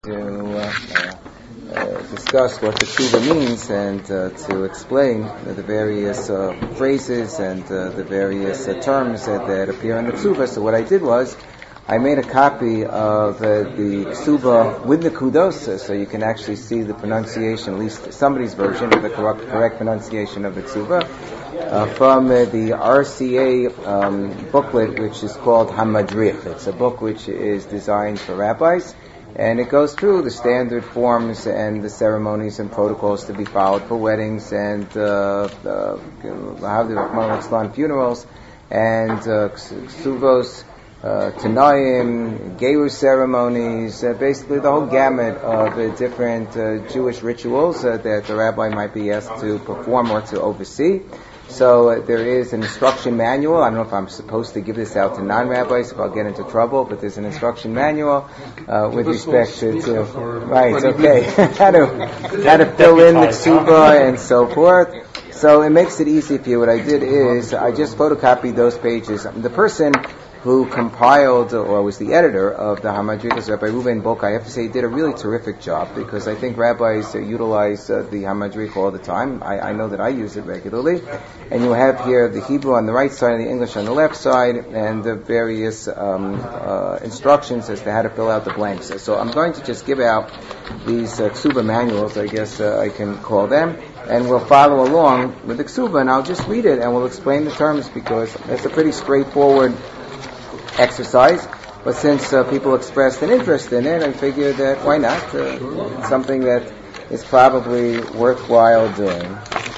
to discuss what the Ksuba means and to explain the various phrases and the various terms that appear in the Ksuba. So what I did was I made a copy of the Ksuba with the Kudos, so you can actually see the pronunciation, at least somebody's version of the correct pronunciation of the Ksuba, from the RCA booklet, which is called Hamadrich. It's a book which is designed for rabbis, and it goes through the standard forms and the ceremonies and protocols to be followed for weddings and how the Rahman al funerals and Ksuvos, Tanaim, Geru ceremonies, basically the whole gamut of different Jewish rituals that the rabbi might be asked to perform or to oversee. So there is an instruction manual. I don't know if I'm supposed to give this out to non-rabbis, if I'll get into trouble, but there's an instruction manual with respect to right, okay, how to fill in the ksuba and so forth. So it makes it easy for you. What I did is I just photocopied those pages. The person who compiled or was the editor of the Hamadrich, Rabbi Reuven Boka, I have to say, he did a really terrific job, because I think rabbis utilize the Hamadrich all the time. I know that I use it regularly. And you have here the Hebrew on the right side and the English on the left side, and the various instructions as to how to fill out the blanks. So I'm going to just give out these Ksuba manuals, I guess I can call them, and we'll follow along with the Ksuba, and I'll just read it and we'll explain the terms, because it's a pretty straightforward exercise, but since people expressed an interest in it, I figured that why not? It's something that is probably worthwhile doing.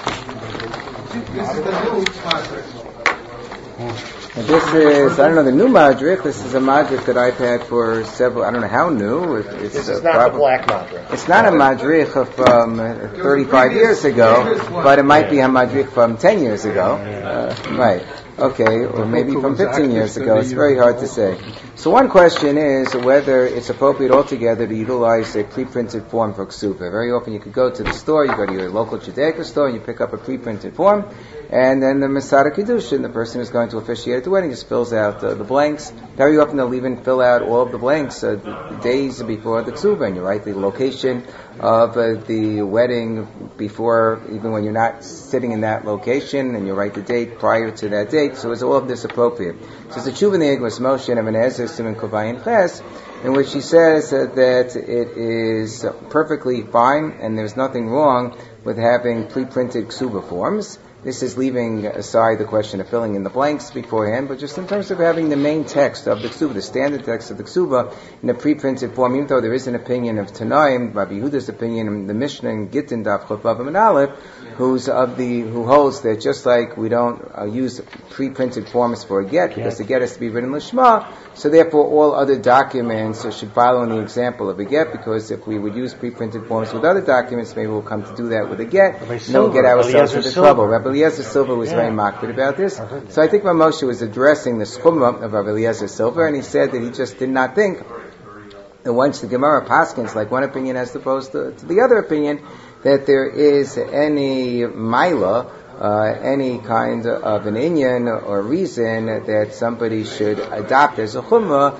And this is, I don't know, the new Madrich. This is a Madrich that I've had for several, I don't know how new. This is not the black Madrich. It's not a Madrich from 35 years ago, but it might be a Madrich from 10 years ago. Right. Okay, or maybe from 15 years ago. It's very hard to say. So one question is whether it's appropriate altogether to utilize a pre-printed form for Ksuba. Very often you could go to the store, you go to your local Judaica store, and you pick up a pre-printed form, and then the Masada Kiddushin, the person who's going to officiate at the wedding, just fills out the blanks. Very often they'll even fill out all of the blanks the days before the Ksuba, and you write the location of the wedding before, even when you're not sitting in that location, and you write the date prior to that date. So is all of this appropriate? So it's the Tshuva Ne'egos Moshe and Even HaEzer Siman Kovayin Ches, in which he says that it is perfectly fine and there's nothing wrong with having pre-printed Ksuba forms. This is leaving aside the question of filling in the blanks beforehand, but just in terms of having the main text of the Ksuba, the standard text of the Ksuba, in a pre-printed form, even though there is an opinion of Tanaim, Rabbi Yehuda's opinion, and the Mishnah in Gittin Daf Chaf Vav and Aleph, who holds that just like we don't use pre-printed forms for a get, because the get has to be written lishma, so therefore all other documents should follow in the example of a get, because if we would use pre-printed forms with other documents, maybe we'll come to do that with a get, and we'll get ourselves into trouble. Rabbi Eliezer Silver was very makbid about this. So I think Rav Moshe was addressing the schuma of Rabbi Eliezer Silver, and he said that he just did not think that once the Gemara paskins, like one opinion as opposed to the other opinion, that there is any maila, any kind of an inyan or reason that somebody should adopt as a chumrah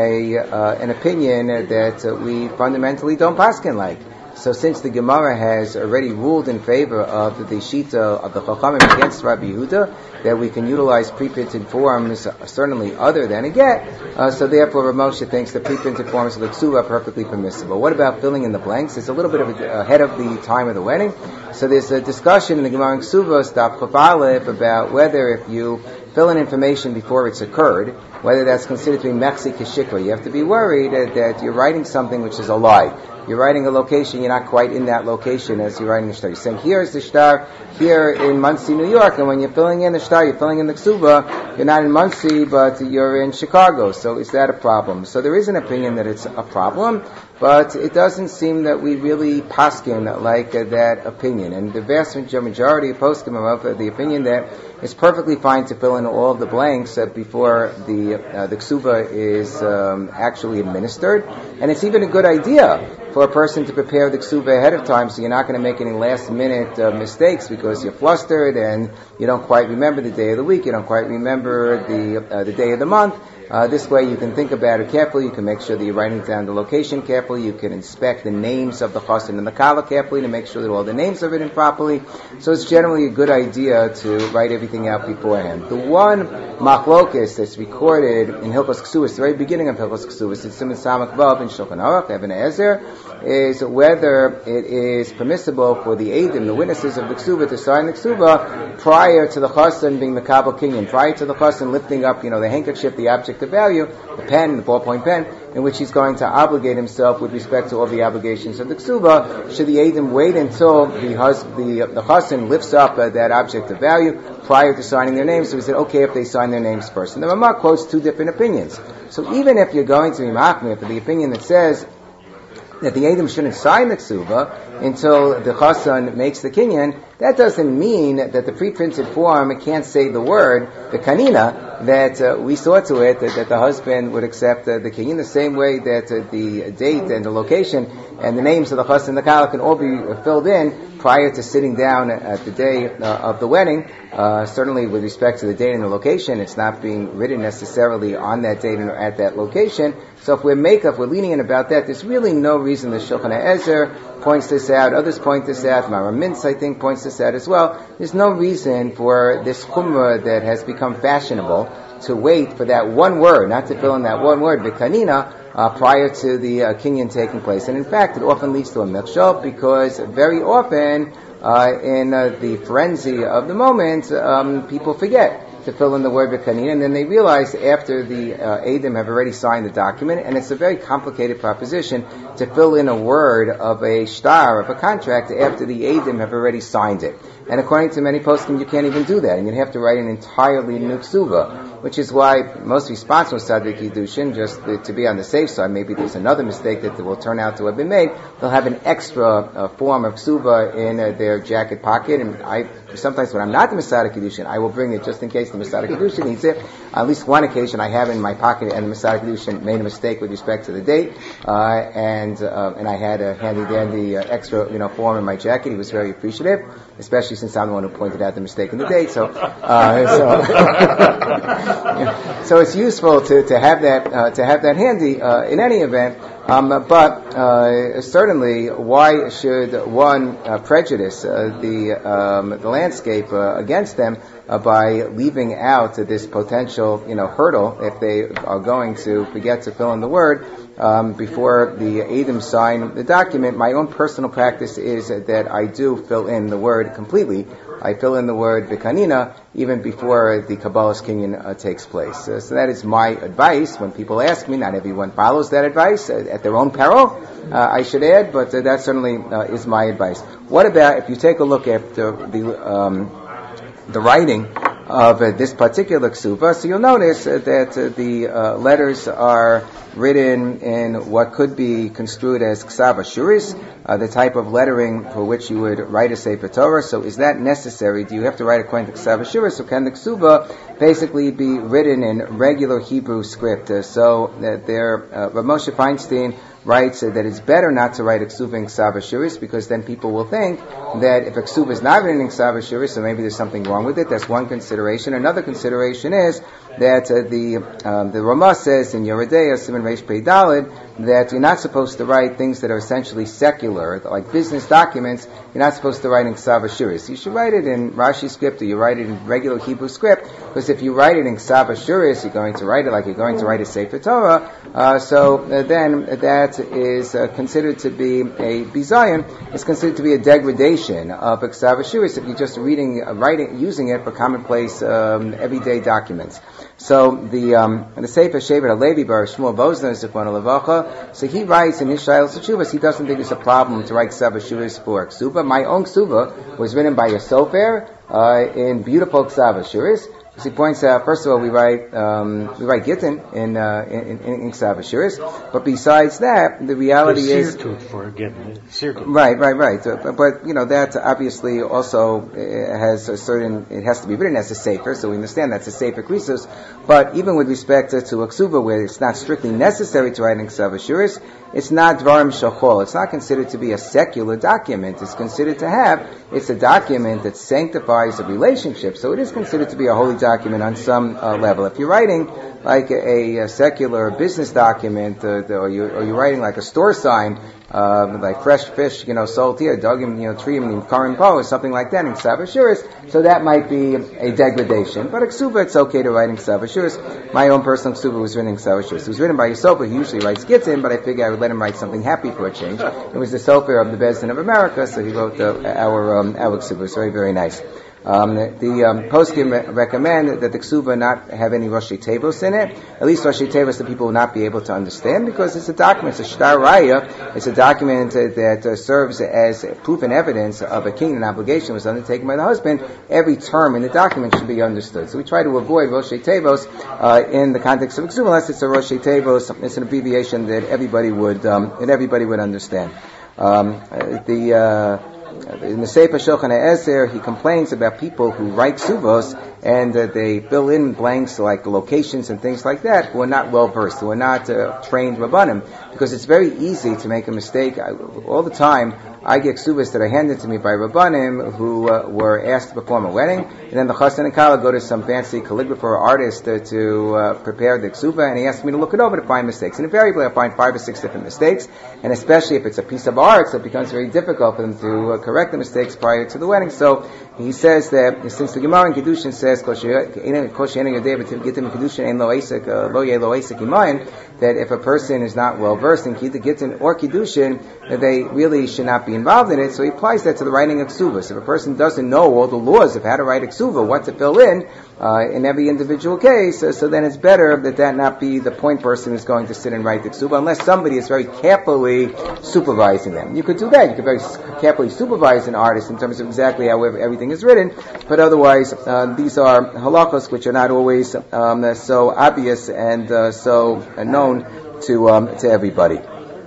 an opinion that we fundamentally don't paskin like. So since the Gemara has already ruled in favor of the Shita of the Chachamim against Rabbi Yehuda, that we can utilize pre-printed forms certainly other than a get, so therefore Rav Moshe thinks the pre-printed forms of the Ksuba are perfectly permissible. What about filling in the blanks? It's a little bit of ahead of the time of the wedding. So there's a discussion in the Gemara in Ksuvos, Daf Chaf Aleph, about whether if you fill in information before it's occurred, whether that's considered to be mechzi keshikra. You have to be worried that you're writing something which is a lie. You're writing a location, you're not quite in that location as you're writing the shtar. You're saying, here's the shtar here in Monsey, New York, and when you're filling in the shtar, you're filling in the ksuba, you're not in Monsey, but you're in Chicago. So is that a problem? So there is an opinion that it's a problem, but it doesn't seem that we really paskin like that opinion. And the vast majority of poskim are of the opinion that it's perfectly fine to fill in all of the blanks before the ksuba is actually administered. And it's even a good idea for a person to prepare the ksuba ahead of time, so you're not going to make any last-minute mistakes because you're flustered and you don't quite remember the day of the week, you don't quite remember the day of the month. This way you can think about it carefully. You can make sure that you're writing down the location carefully. You can inspect the names of the chassan and the kala carefully to make sure that all the names are written properly. So it's generally a good idea to write everything out beforehand. The one machlokes that's recorded in Hilchos Ksubos, the very beginning of Hilchos Ksubos, it's Siman Samach Vav in Shulchan Aruch, Even Ezer, is whether it is permissible for the Eidim, the witnesses of the Ksuba, to sign the Ksuba prior to the chassan being the Kabul Kinyan, prior to the chassan lifting up, the handkerchief, the object of value, the pen, the ballpoint pen, in which he's going to obligate himself with respect to all the obligations of the Ksuba. Should the Eidim wait until the chassan lifts up that object of value prior to signing their names? So we said, okay, if they sign their names first. And the Ramah quotes two different opinions. So even if you're going to be machmir for the opinion that says that the Eidim shouldn't sign the Ksuba until the chassan makes the kinyan, that doesn't mean that the pre-printed form can't say the word, the kanina, that we saw to it that the husband would accept the kinyan, the same way that the date and the location and the names of the chassan and the kala can all be filled in prior to sitting down at the day of the wedding. Certainly with respect to the date and the location, it's not being written necessarily on that date or at that location. So if we're lenient about that, there's really no reason the Shulchan HaEzer points this out, others point this out, Maram Mintz, I think, points this out as well. There's no reason for this chumrah that has become fashionable to wait for that one word, not to fill in that one word, v'kanina, prior to the kinyan taking place. And in fact, it often leads to a mikshal, because very often, in the frenzy of the moment, people forget to fill in the word v'kanina, and then they realize after the Eidim have already signed the document, and it's a very complicated proposition to fill in a word of a shtar, of a contract, after the Eidim have already signed it. And according to many poskim, you can't even do that, and you'd have to write an entirely new ksuba, which is why most responsible Sadrik Yidushin, just to be on the safe side, maybe there's another mistake that will turn out to have been made, they'll have an extra form of ksuba in their jacket pocket, and sometimes when I'm not the Mesadik Yidushin, I will bring it just in case the Mesadik Yidushin needs it. On at least one occasion I have it in my pocket, and the Mesadik Yidushin made a mistake with respect to the date, and I had a handy-dandy extra form in my jacket. He was very appreciative, especially since I'm the one who pointed out the mistake in the date. So it's useful to have that handy in any event. But certainly, why should one prejudice the landscape against them by leaving out this potential hurdle if they are going to forget to fill in the word before the Eidim sign the document? My own personal practice is that I do fill in the word completely. I fill in the word v'kanina even before the Kabbalah's kinyan takes place. So that is my advice. When people ask me, not everyone follows that advice at their own peril, I should add, but that certainly is my advice. What about if you take a look at the writing of this particular ksuba? So you'll notice that the letters are written in what could be construed as ksav ashuris, the type of lettering for which you would write a Sefer Torah. So is that necessary? Do you have to write according to ksav ashuris, or can the ksuba basically be written in regular Hebrew script? So Rav Moshe Feinstein writes that it's better not to write a ksuba in ksav ashuris, because then people will think that if a ksuba is not written in ksav ashuris, so maybe there's something wrong with it. That's one consideration. Another consideration is that the Ramah says in Yeridea, Siman Reish Pei Daled, that you're not supposed to write things that are essentially secular, like business documents. You're not supposed to write in ksav ashuris. You should write it in Rashi script, or you write it in regular Hebrew script, because if you write it in ksav ashuris, you're going to write it like you're going to write a Sefer Torah. So then that is considered to be a bizayon. It's considered to be a degradation of ksav ashuris if you're just using it for commonplace everyday documents. So the Sefer Shevet HaLevi Bar Shmuel Bozner Zichrono Levacha, so he writes in his Shailas Teshuvos, he doesn't think it's a problem to write ksav ashuris for ksuba. My own ksuba was written by a sofer in beautiful ksav ashuris. As he points out, first of all, we write Gittin in ksav ashuris, but besides that, the reality is right. But that obviously also has it has to be written as a sefer, so we understand that's a sefer krisus. But even with respect to a ksuba, where it's not strictly necessary to write in ksav ashuris, it's not dvarim shachol. It's not considered to be a secular document. It's considered to it's a document that sanctifies a relationship. So it is considered to be a holy document document on some level. If you're writing like a secular business document, or you're writing like a store sign, like fresh fish, sold here, dogim, triim, karim po, or something like that in Ksav Ashuris, so that might be a degradation. But a ksuba, it's okay to write in Ksav Ashuris. My own personal ksuba was written in Ksav Ashuris. It was written by a sofer who usually writes Gittin, but I figured I would let him write something happy for a change. It was the sofer of the Beis Din of America, so he wrote our ksuba. It was very, very nice. The poskim recommend that the ksuba not have any Rosh Tevos in it. At least Rosh Tevos the people will not be able to understand, because it's a document, it's a shtar raya, it's a document that serves as proof and evidence of a king and obligation was undertaken by the husband. Every term in the document should be understood. So we try to avoid Rosh Tevos in the context of ksuba, unless it's a Rosh Tevos, it's an abbreviation that everybody would understand. In the Sefer Shulchan HaEzer, he complains about people who write ksuvos and they fill in blanks like locations and things like that, who are not well versed, who are not trained rabbanim, because it's very easy to make a mistake. All the time, I get ksuvos that are handed to me by rabbanim who were asked to perform a wedding, and then the chassan and kala go to some fancy calligrapher or artist to prepare the ksuva, and he asks me to look it over to find mistakes. And invariably, I find 5 or 6 different mistakes, and especially if it's a piece of art, so it becomes very difficult for them to correct the mistakes prior to the wedding. So he says that since the Gemara in Kedushin says that if a person is not well versed in Gittin or Kedushin, that they really should not be involved in it. So he applies that to the writing of ksuvas. If a person doesn't know all the laws of how to write a ksuva, what to fill in every individual case, so then it's better that not be the point person who's going to sit and write the ksuva, unless somebody is very carefully supervising them. You could do that. You could very carefully supervise an artist in terms of exactly how everything is written, but otherwise these are halachos which are not always so obvious and so known to everybody.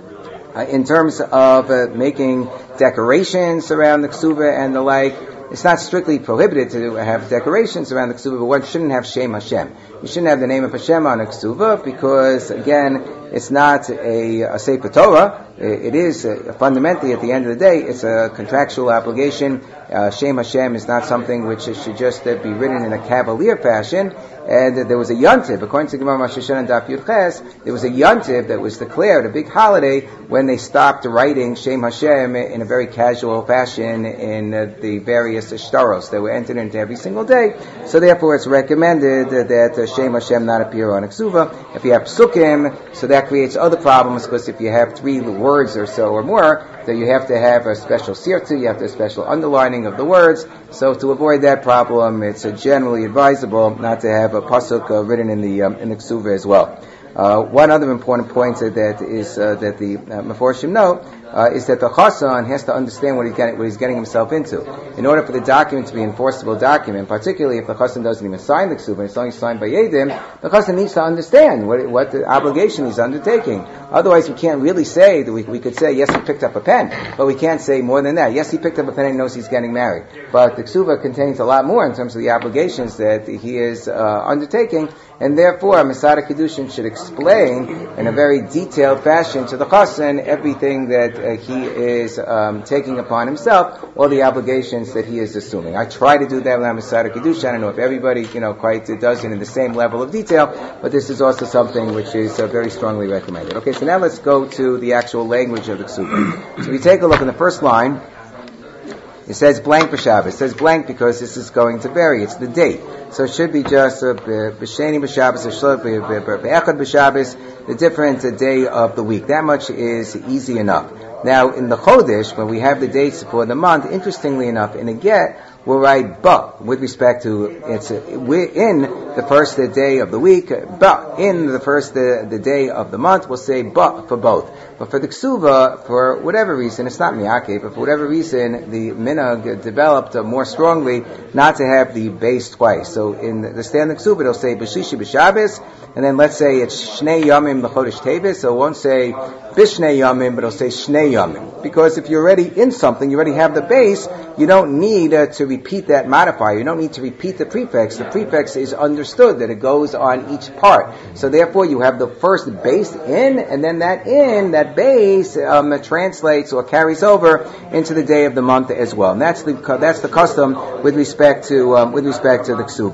In terms of making decorations around the ksuva and the like, it's not strictly prohibited to have decorations around the ksuva, but one shouldn't have Shem Hashem. You shouldn't have the name of Hashem on a ksuva, because again, it's not a Sefer Torah. It is fundamentally, at the end of the day, it's a contractual obligation. Shem Hashem is not something which should just be written in a cavalier fashion. And there was a yontiv, according to Gemara Rosh Hashanah Daf Yud Ches, there was a yontiv that was declared a big holiday when they stopped writing Shem Hashem in a very casual fashion in the various shtaros that were entered into every single day. So therefore it's recommended that Shem Hashem not appear on a ksuva. If you have psukim, so that creates other problems, because if you have 3 words or so or more, that you have to have a special sirtu, you have to have a special underlining of the words. So to avoid that problem, it's generally advisable not to have a pasuk written in the ksuva as well. One other important point that is that the Meforshim note is that the chassan has to understand what he's getting himself into. In order for the document to be an enforceable document, particularly if the chassan doesn't even sign the ksuba, it's only signed by Yedim, the chassan needs to understand what the obligation he's undertaking. Otherwise, we can't really say that we could say, yes, he picked up a pen, but we can't say more than that. Yes, he picked up a pen and he knows he's getting married. But the ksuba contains a lot more in terms of the obligations that he is undertaking, and therefore, a Masada Kedushin should explain in a very detailed fashion to the chassan everything that he is taking upon himself, all the obligations that he is assuming. I try to do that with Masada Kedushin. I don't know if everybody, quite does it in the same level of detail, but this is also something which is very strongly recommended. Okay, so now let's go to the actual language of the ksuba. So we take a look in the first line. It says blank b'Shabbos. It says blank because this is going to vary. It's the date. So it should be just b'sheni b'Shabbos, or b'echad b'Shabbos, the different day of the week. That much is easy enough. Now, in the Chodesh, when we have the dates for the month, interestingly enough, in a get, we'll write ba with respect to we're in the first day of the week, ba in the first the day of the month. We'll say ba for both. But for the ksuva, for whatever reason, it's not miyake, but for whatever reason, the minhag developed more strongly not to have the base twice. So in the standard ksuva, it'll say b'shishi b'Shabbos, and then let's say it's shnei yamim l'chodesh tevis, so it won't say bishnei yamim, but it'll say shnei yamim. Because if you're already in something, you already have the base, you don't need to repeat that modifier. You don't need to repeat the prefix. The prefix is understood that it goes on each part. So therefore, you have the first base in, and then that base translates or carries over into the day of the month as well. And that's the custom with respect to the ksuba.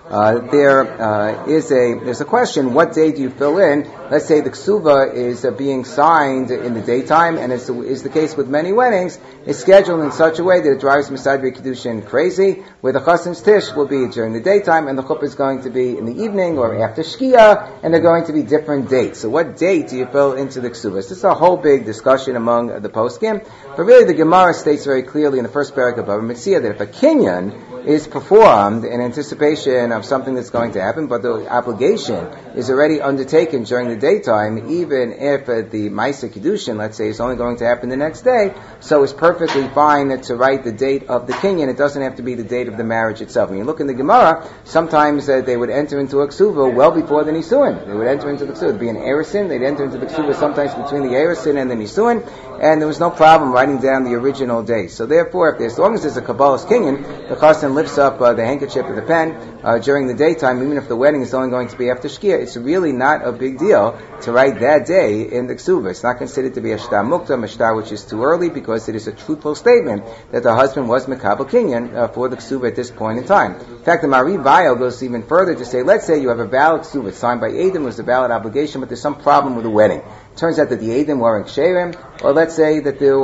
there's a question, what day do you fill in? Let's say the ksuva is being signed in the daytime, and is the case with many weddings, it's scheduled in such a way that it drives Mesadri Kedushin crazy, where the chasen's tish will be during the daytime, and the chuppah is going to be in the evening or after Shkia, and they're going to be different dates. So what date do you fill into the ksuva? This is a whole big discussion among the poskim, but really the Gemara states very clearly in the first parak of Bava Metzia that if a kinyan is performed in anticipation of something that's going to happen, but the obligation is already undertaken during the daytime, even if the Ma'aser Kiddushin, let's say, is only going to happen the next day, so it's perfectly fine to write the date of the kinyan. It doesn't have to be the date of the marriage itself. When you look in the Gemara, sometimes they would enter into a ksuva well before the Nisuin. They would enter into the ksuva. There'd be an Eresin. They'd enter into the ksuva sometimes between the Eresin and the Nisuin, and there was no problem writing down the original date. So therefore, as long as there's a Kabbalah's kinyan, the chassan lifts up the handkerchief or the pen during the daytime, even if the wedding is only going to be after Shkia. It's really not a big deal to write that day in the ksuva. It's not considered to be a shtar muktam, a shtar which is too early, because it is a truthful statement that the husband was mekabel kinyan for the ksuva at this point in time. In fact, the Mari Bayo goes even further to say, let's say you have a valid ksuva signed by Eidim, was a valid obligation, but there's some problem with the wedding. Turns out that the Eidim weren't ksherim, or let's say that it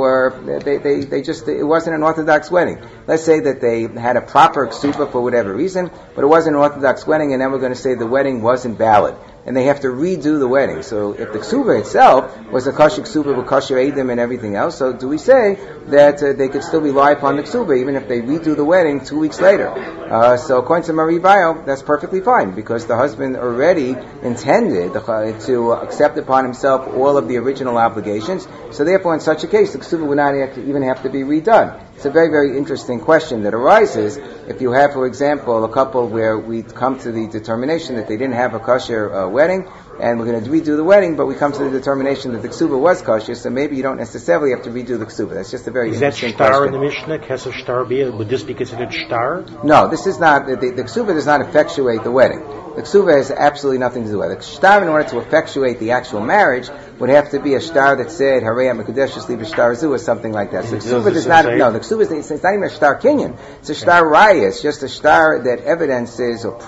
wasn't an Orthodox wedding. Let's say that they had a proper ksuba for whatever reason, but it wasn't an Orthodox wedding, and then we're going to say the wedding wasn't valid, and they have to redo the wedding. So if the ksuba itself was a kosher ksuba with kosher Eidim and everything else, so do we say that they could still rely upon the ksuba even if they redo the wedding 2 weeks later? So according to Mari Bayo, that's perfectly fine, because the husband already intended to accept upon himself all of the original obligations. So therefore, in such a case, the ksuba would not even have to be redone. It's a very, very interesting question that arises if you have, for example, a couple where we come to the determination that they didn't have a kosher wedding, and we're going to redo the wedding, but we come to the determination that the ksuba was kosher, so maybe you don't necessarily have to redo the ksuba. That's just a very interesting question. Is that shtar in the Mishnah? Kesef shtar be? Would this be considered shtar? No, this is not. The ksuba does not effectuate the wedding. The ksuba has absolutely nothing to do with it. The shtar, in order to effectuate the actual marriage, would have to be a shtar that said Harei HaMekudeshes Li B'Shtar Zu or something like that. So the ksuba does not. No, the ksuba is not even a shtar kinyan. It's a shtar raya. It's just a shtar that evidences or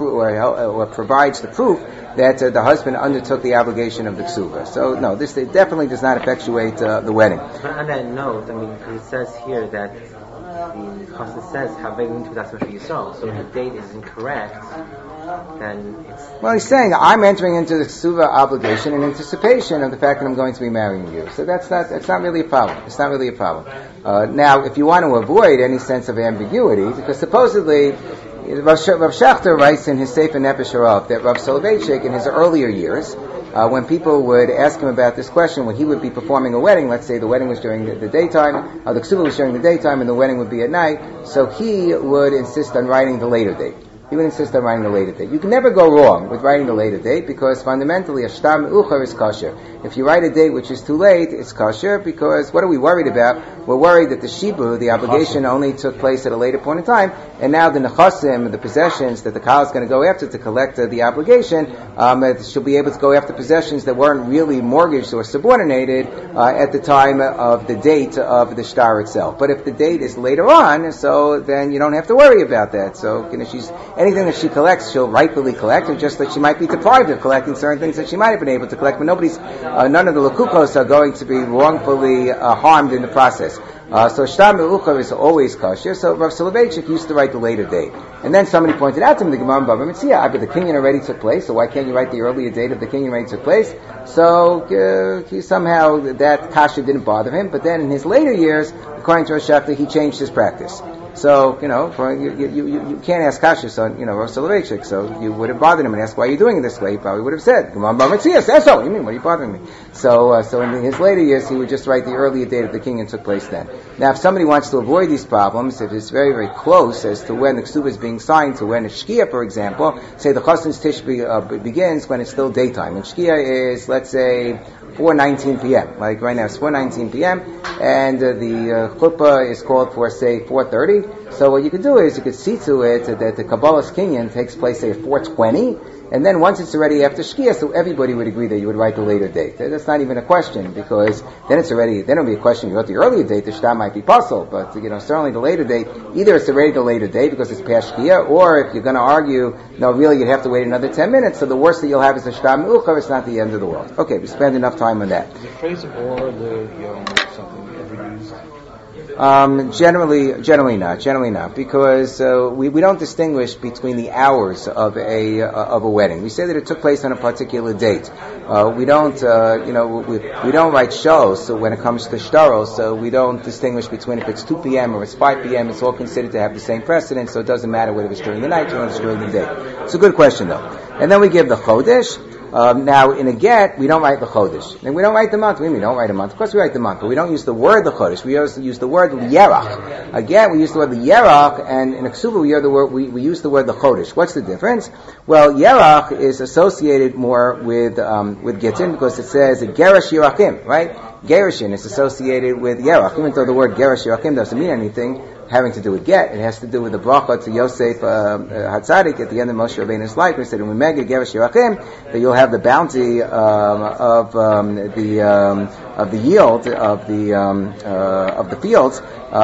provides the proof that the husband undertook the obligation of the ksuba. So no, this definitely does not effectuate the wedding. But on that note, it says here that the chassan says Havei Tudas Moshe Yisrael. So if the date is incorrect, then it's... Well, he's saying, I'm entering into the ksuva obligation in anticipation of the fact that I'm going to be marrying you. So that's not really a problem. It's not really a problem. Now, if you want to avoid any sense of ambiguity, because supposedly, Rav Shachter writes in his Sefer Nefesh Harav that Rav Soloveitchik in his earlier years, when people would ask him about this question, when he would be performing a wedding, let's say the wedding was during the daytime, the ksuba was during the daytime and the wedding would be at night, so he would insist on writing the later date. He would insist on writing the later date. You can never go wrong with writing the later date, because fundamentally a shtar me'uchar is kosher. If you write a date which is too late, it's kosher, because what are we worried about? We're worried that the shibu, the obligation, only took place at a later point in time, and now the nechasim, the possessions that the kal is going to go after to collect the obligation, she'll be able to go after possessions that weren't really mortgaged or subordinated at the time of the date of the shtar itself. But if the date is later on, so then you don't have to worry about that. So anything that she collects, she'll rightfully collect, or just that she might be deprived of collecting certain things that she might have been able to collect, but none of the lakukos are going to be wrongfully harmed in the process. So shtar me'uchar is always kosher. So Rav Soloveitchik used to write the later date. And then somebody pointed out to him, the Gemara in Bava Metzia, but the kinyan already took place, so why can't you write the earlier date of the kinyan already took place? So somehow that kasha didn't bother him, but then in his later years, according to Rav Shachter, he changed his practice. So, you can't ask Kashas on, Rav Soloveitchik, so you would have bothered him and asked, why are you doing it this way? He probably would have said, Gemara Bava Metzia says so. What do you mean? What are you bothering me? So in his later years, he would just write the earlier date of the kinyan took place then. Now, if somebody wants to avoid these problems, if it's very, very close as to when the ksuba is being signed to when a shkia, for example, say the chasen's tish begins when it's still daytime, and shkia is, let's say, 4:19 p.m. Like right now, it's 4:19 p.m. and the chuppah is called for, say, 4:30. So what you could do is you could see to it that the Kabbalah's kinyan takes place, say, at 4:20, and then once it's already after Shkia, so everybody would agree that you would write the later date. That's not even a question, because then it'll be a question, you wrote the earlier date, the shtar might be puzzled, but certainly the later date, either it's already the later date because it's past Shkia, or if you're going to argue, no, really you'd have to wait another 10 minutes, so the worst that you'll have is a shtar me'uchar, it's not the end of the world. Okay, we spend enough time on that. Is the phrase or the yom something ever used? Generally not, because we don't distinguish between the hours of a wedding. We say that it took place on a particular date. We don't write shows. So when it comes to shtaros, so we don't distinguish between if it's 2 p.m. or it's 5 p.m. It's all considered to have the same precedence, so it doesn't matter whether it's during the night or it's during the day. It's a good question though. And then we give the chodesh. Now, in a get, we don't write the chodesh. And we don't write the month. We don't write a month. Of course we write the month, but we don't use the word the chodesh. We use the word yerach. Again, we use the word the yerach, and in a ksuba we use the word the chodesh. What's the difference? Well, yerach is associated more with Gittin, because it says Gerash Yerachim, right? Gerashin is associated with yerach, even though the word Gerash Yerachim doesn't mean anything having to do with get. It has to do with the bracha to Yosef Hatzadik at the end of Moshe Rabbeinu's life. We said, "Umega Gerash Yerachim," that you'll have the bounty of the yield of the fields,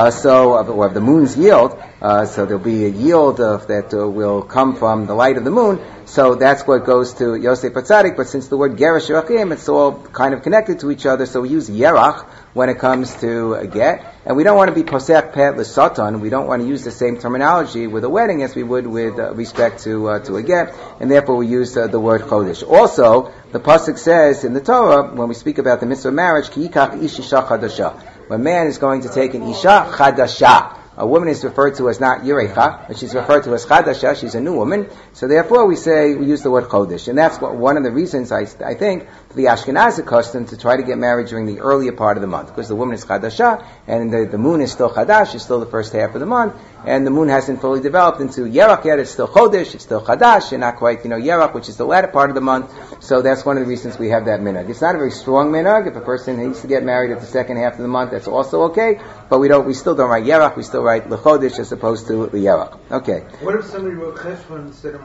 or of the moon's yield. So there'll be a yield that will come from the light of the moon. So that's what goes to Yosef Hatzadik. But since the word Gerash Yerachim, it's all kind of connected to each other. So we use Yerach when it comes to a get. And we don't want to be posek pet l'satan. We don't want to use the same terminology with a wedding as we would with respect to a get. And therefore we use the word chodesh. Also, the pasuk says in the Torah, when we speak about the mitzvah of marriage, ki yikach ish isha chadasha. When a man is going to take an isha chadasha. A woman is referred to as not Yerecha, but she's referred to as Chadasha, she's a new woman. So therefore we use the word Chodesh. And that's one of the reasons I think for the Ashkenazi custom to try to get married during the earlier part of the month. Because the woman is Chadasha, and the moon is still Chadash, it's still the first half of the month, and the moon hasn't fully developed into Yerach yet, it's still Chodesh, it's still Chadash, and not quite, Yerach, which is the latter part of the month. So that's one of the reasons we have that minhag. It's not a very strong minhag. If a person needs to get married at the second half of the month, that's also okay, but we still don't write Yerach, we still write L'chodesh as opposed to L'yerach. Okay. What if somebody wrote Cheshvan instead of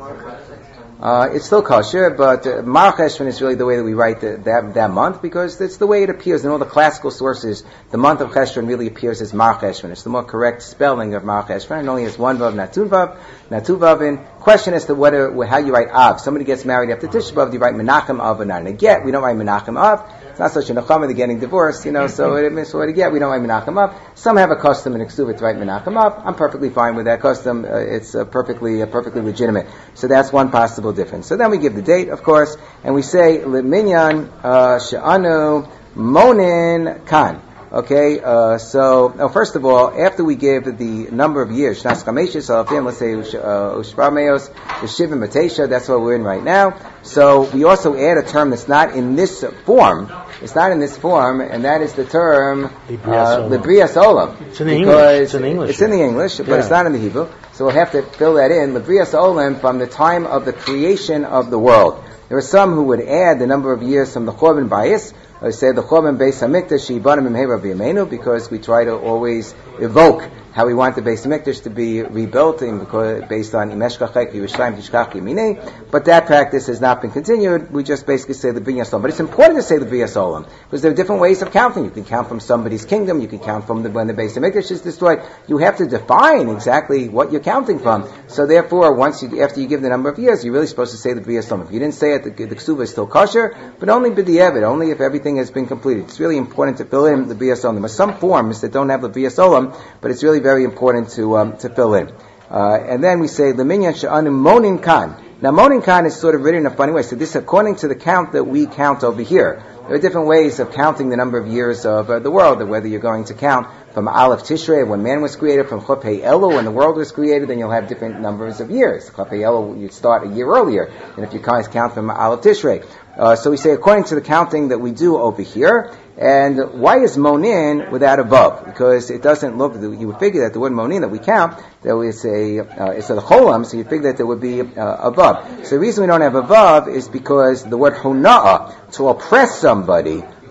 Mar? It's still kosher, but Mar Cheshvan is really the way that we write that month, because it's the way it appears in all the classical sources. The month of Cheshvan really appears as Mar Cheshvan. It's the more correct spelling of Mar Cheshvan. It only has one vav, not two vavin. Question as to how you write Av. Somebody gets married after Tisha B'Av, do you write Menachem Av or not? And again, we don't write Menachem Av. It's not such a nechama, they're getting divorced, so it means what again, we don't write Menachem Av. Some have a custom in Ksuva to write Menachem Av. I'm perfectly fine with that custom. It's perfectly legitimate. So that's one possible difference. So then we give the date, of course, and we say Minyan She'anu Monin Kan. Okay, so first of all, after we give the number of years, Shnas Chameshes Alafim, let's say Ushvar Meos, the Shivim Matesha, that's what we're in right now. So we also add a term that's not in this form. It's not in this form, and that is the term Librias Olam. It's in the English. It's in the English, but it's not in the Hebrew. So we'll have to fill that in. Librias Olam, from the time of the creation of the world. There are some who would add the number of years from the Chorban Bayis. I say the Chorban Beis Hamikdash Yibanim Imheira B'Yameinu, because we try to always evoke how we want the Beis Hamikdash to be rebuilt, based on Imeshkachek Yerushalayim Tishkach Yemini. But that practice has not been continued. We just basically say the B'Yas Olam. But it's important to say the B'Yas Olam, because there are different ways of counting. You can count from somebody's kingdom. You can count from when the Beis Hamikdash is destroyed. You have to define exactly what you're counting from. So therefore, after you give the number of years, you're really supposed to say the B'Yas Olam. If you didn't say it, the Ksuva is still kosher, but only b'di'evet, only if everything has been completed. It's really important to fill in the B'Yas Olam. There are some forms that don't have the B'Yas Olam, but it's really very important to fill in. And then we say the minyan she'anu monin kan. Now monin kan is sort of written in a funny way. So this is according to the count that we count over here. There are different ways of counting the number of years of the world, whether you're going to count from Aleph Tishrei, when man was created, from Chopei Elul, when the world was created, then you'll have different numbers of years. Chopei Elul, you'd start a year earlier than if you count from Aleph Tishrei. So we say according to the counting that we do over here. And why is monin without a vav? Because it doesn't look, you would figure that the word monin that we count, that it's a cholam, so you figure that there would be a vav. So the reason we don't have a vav is because the word hona'ah, to oppress somebody,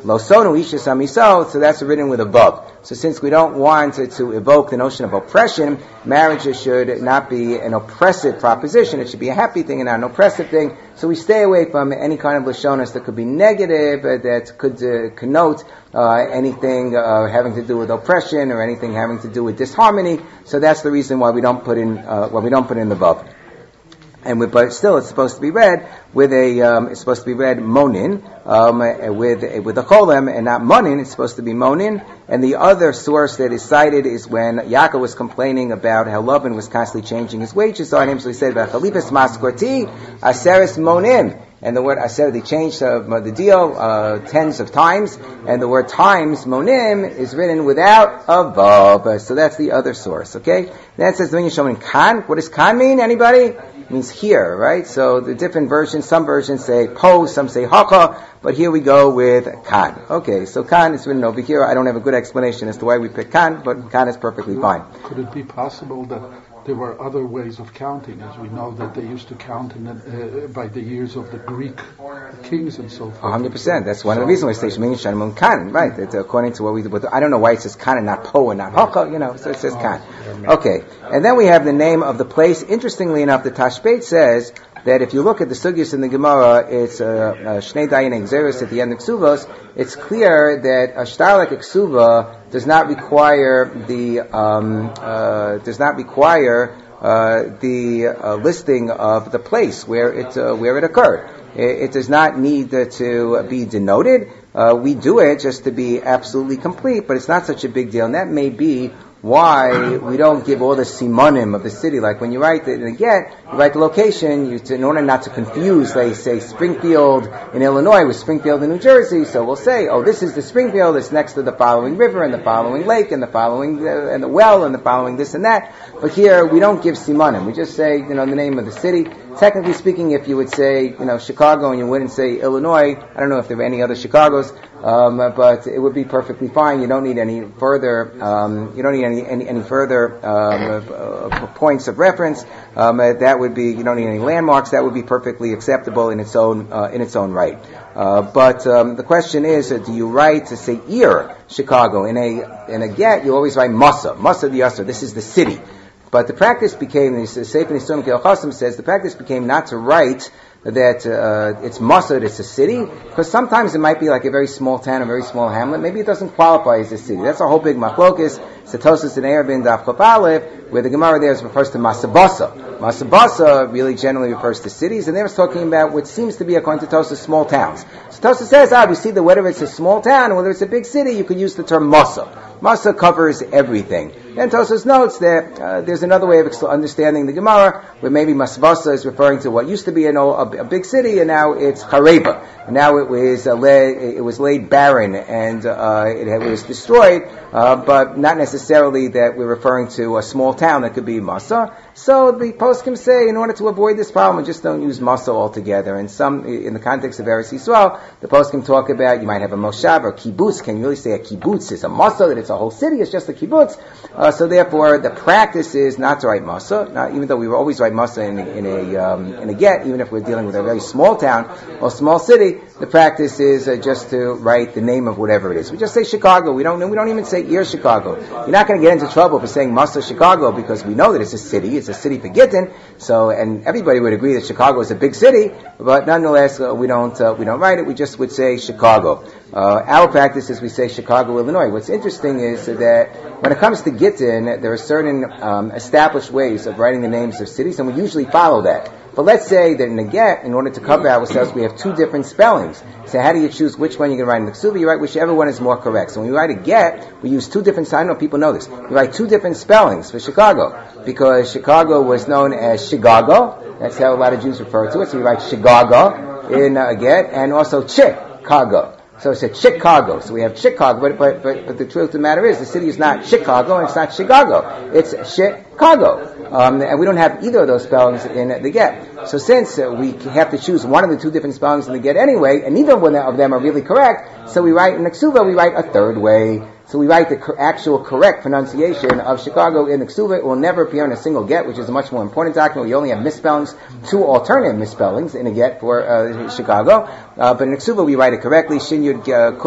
Lo sonu isha samiso, so that's written with a vav. So since we don't want to evoke the notion of oppression, marriage should not be an oppressive proposition. It should be a happy thing and not an oppressive thing. So we stay away from any kind of lashonos that could be negative, that could connote anything having to do with oppression or anything having to do with disharmony. So that's the reason why we don't put in the vav. But still, it's supposed to be read with monin, with a cholem, and not monin. It's supposed to be monin. And the other source that is cited is when Yaakov was complaining about how Laban was constantly changing his wages on him. So he said, "V'chalifas maskorti aseres monin." And the word aser, they changed the deal tens of times, and the word times, monim, is written without a vav. So that's the other source, okay? Then it says, kan. What does kan mean? Anybody? It means here, right? So the different versions, some versions say po, some say haka, but here we go with kan. Okay, so kan is written over here. I don't have a good explanation as to why we pick kan, but kan is perfectly fine. Could it be possible that there were other ways of counting, as we know that they used to count by the years of the Greek kings and so forth? 100%. That's one of the reasons why it says Shemini Shanim Kan, right? It's according to what we do. But I don't know why it says Kan and not Po and not Haka, so it says Kan. Okay. And then we have the name of the place. Interestingly enough, the Tashbeit says that if you look at the sugyas in the Gemara, it's Shnei Dayan Exeris at the end of Ksuvos. It's clear that a shtar like a Ksuva does not require the listing of the place where it occurred. It does not need to be denoted. We do it just to be absolutely complete, but it's not such a big deal, and that may be why we don't give all the simonim of the city. Like when you write in a get, you write the location, in order not to confuse, they say Springfield in Illinois with Springfield in New Jersey, so we'll say, oh, this is the Springfield, it's next to the following river, and the following lake, and the following, and the well, and the following this and that. But here, we don't give simonim. We just say, the name of the city. Technically speaking, if you would say, Chicago, and you wouldn't say Illinois, I don't know if there are any other Chicagos, but it would be perfectly fine. You don't need any further, any further points of reference. That would be, you don't need any landmarks. That would be perfectly acceptable in its own right. But the question is, do you write to say Chicago? In a get, you always write Masa the Yasser. This is the city. But the practice became, the Sefer Nisurim K'el Chasam says, the practice became not to write that it's Mossad, it's a city, because sometimes it might be like a very small town, a very small hamlet. Maybe it doesn't qualify as a city. That's a whole big machlokes, Setosis and Erevin, Daf Chaf Aleph, where the Gemara there refers to Masabasa. Masabasa really generally refers to cities, and there was talking about what seems to be, according to Tosas, small towns. So Tosas says, we see that whether it's a small town or whether it's a big city, you could use the term Masa. Masa covers everything. Then Tosas notes that there's another way of understanding the Gemara, where maybe Masvasa is referring to what used to be a big city, and now it's Hareba. And now it was laid barren, and it was destroyed, but not necessarily that we're referring to a small town that could be Masa. So the poskim say, in order to avoid this problem, just don't use Masa altogether. And in the context of Eretz Yisrael, the poskim talk about, you might have a moshav or kibbutz. Can you really say a kibbutz is a Masa, that it's a whole city, it's just a kibbutz? So therefore, the practice is not to write Masa, even though we will always write Masa in a get, even if we're dealing with a very small town or small city, the practice is just to write the name of whatever it is. We just say Chicago. We don't even say Chicago. You're not going to get into trouble for saying Masa Chicago, because we know that it's a city. It's a city for Gittin. So, and everybody would agree that Chicago is a big city, but nonetheless, we don't write it. We just would say Chicago. Our practice is we say Chicago, Illinois. What's interesting is that when it comes to Gittin, there are certain established ways of writing the names of cities, and we usually follow that. But let's say that in a get, in order to cover ourselves, we have two different spellings. So how do you choose which one you're going to write in the Ksuva? You write whichever one is more correct. So when we write a get, we use two different, I don't know if people know this, we write two different spellings for Chicago, because Chicago was known as Chicago. That's how a lot of Jews refer to it. So we write Chicago in a get, and also Chicago. So it's Chicago. So we have Chicago, but the truth of the matter is, the city is not Chicago, and it's not Chicago. It's Chicago. And we don't have either of those spellings in the get. So since we have to choose one of the two different spellings in the get anyway, and neither one of them are really correct, so we write in the Ksuva, we write a third way. So we write the actual correct pronunciation of Chicago in the Ksuba. It will never appear in a single get, which is a much more important document. We only have misspellings, 2 alternative misspellings in a get for Chicago. But in the Ksuba we write it correctly. Shin Yud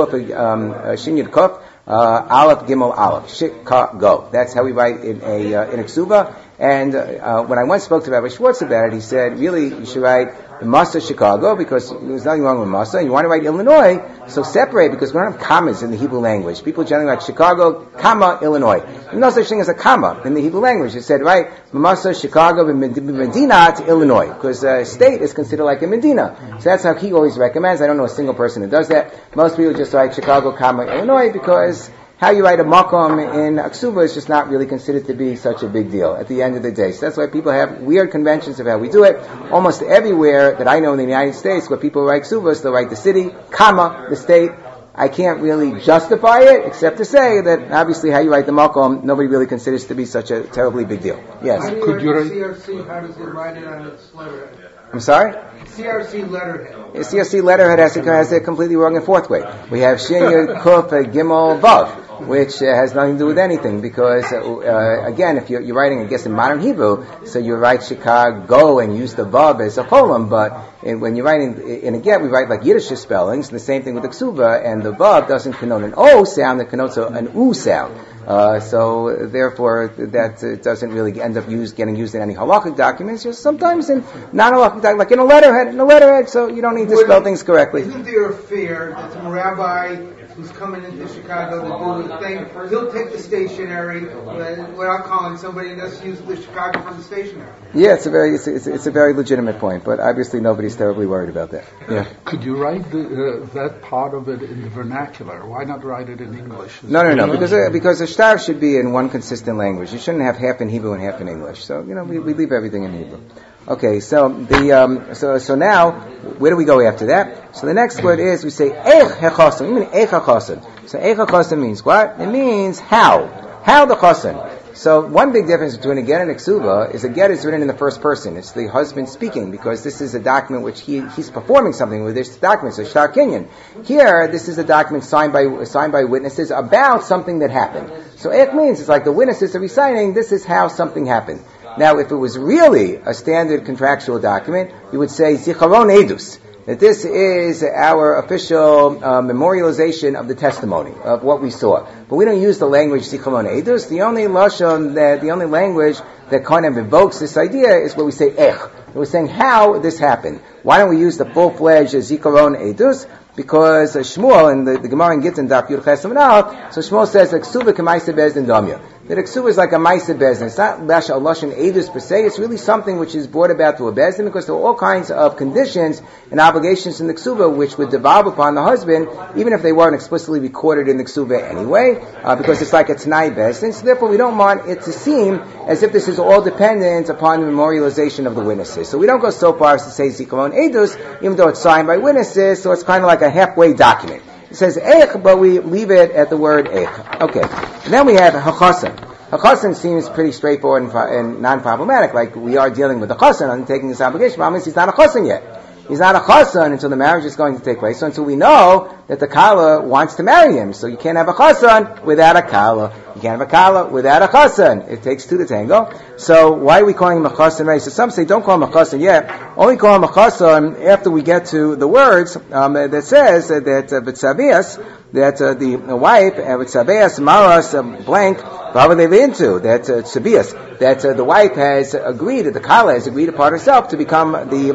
Kuf, Aleph Gimel Aleph, Chicago. That's how we write in a Ksuba. And when I once spoke to Rabbi Schwartz about it, he said, really, you should write Masa Chicago, because there's nothing wrong with Masa. You want to write Illinois, so separate, because we don't have commas in the Hebrew language. People generally write Chicago, comma, Illinois. There's no such thing as a comma in the Hebrew language. It said, right, Masa Chicago, Medina to Illinois, because state is considered like a Medina. So that's how he always recommends. I don't know a single person that does that. Most people just write Chicago, comma, Illinois, because how you write a makom in Aksuba is just not really considered to be such a big deal at the end of the day. So that's why people have weird conventions of how we do it. Almost everywhere that I know in the United States where people write Ksubas, they'll write the city, comma, the state. I can't really justify it except to say that obviously how you write the makom, nobody really considers to be such a terribly big deal. Yes? Could you write CRC? How does it write it on its letterhead? I'm sorry? CRC letterhead. CRC letterhead has it completely wrong in 4th way. We have Shin Yud Kuf Gimel Vav, which has nothing to do with anything, because again, if you're writing, I guess, in modern Hebrew, so you write Chicago and use the Vav as a colon, but when you're writing in a get, we write like Yiddish spellings, and the same thing with the Ksuba, and the Vav doesn't connote an O sound, it connotes an U sound. So therefore, that doesn't really end up getting used in any halakhic documents. Just sometimes in non-halakhic documents, like in a letterhead. So you don't need to spell things correctly. Isn't there a fear that some rabbi who's coming into Chicago to do a thing, he'll take the stationery without calling somebody and just use the Chicago for the stationery? Yeah, it's a very legitimate point, but obviously nobody's terribly worried about that. Yeah. Could you write that part of it in the vernacular? Why not write it in English? No. Because the shtar should be in one consistent language. You shouldn't have half in Hebrew and half in English. So we leave everything in Hebrew. Okay, so so now where do we go after that? So the next word is we say eich hechasen. We mean eich hechasen. So eich hechasen means what? It means how the chasen. So one big difference between a get and a ksuba is a get is written in the first person. It's the husband speaking, because this is a document which he's performing something with this document. So shtar kinyan. Here, this is a document signed by witnesses about something that happened. So it means it's like the witnesses are reciting, this is how something happened. Now, if it was really a standard contractual document, you would say zicharon edus, that this is our official memorialization of the testimony of what we saw. But we don't use the language zicharon edus. The only language that kind of evokes this idea is where we say ech. We're saying how this happened. Why don't we use the full-fledged zikaron edus? Because Shmuel in the Gemara in Gittin Daf Yud Ches Amud Aleph, so Shmuel says that ksuba k'maisa bezdin damya. That a ksuba is like a maisa bezdin. It's not lasha lashon edus per se. It's really something which is brought about to a bezdin, because there are all kinds of conditions and obligations in the ksuba which would devolve upon the husband, even if they weren't explicitly recorded in the ksuba anyway, because it's like a t'nai bezdin. So therefore, we don't want it to seem as if this is all dependent upon the memorialization of the witnesses. So we don't go so far as to say zikaron edus, even though it's signed by witnesses. So it's kind of like a halfway document. It says eich, but we leave it at the word eich. Okay. And then we have hachasen. Hachasen seems pretty straightforward and non-problematic, like we are dealing with the chasen undertaking this obligation. But means he's not a chasen yet. He's not a chasen until the marriage is going to take place. So until we know that the kala wants to marry him. So you can't have a chasen without a kala. You can't have a kala without a chasen. It takes two to tango. So why are we calling him a chasen? Right? So some say don't call him a chasen yet. Only call him a chasen after we get to the words that says that B'tzavias, that the wife, B'tzavias Maras blank, that Tzavias, that the wife has agreed, that the kala has agreed upon herself to become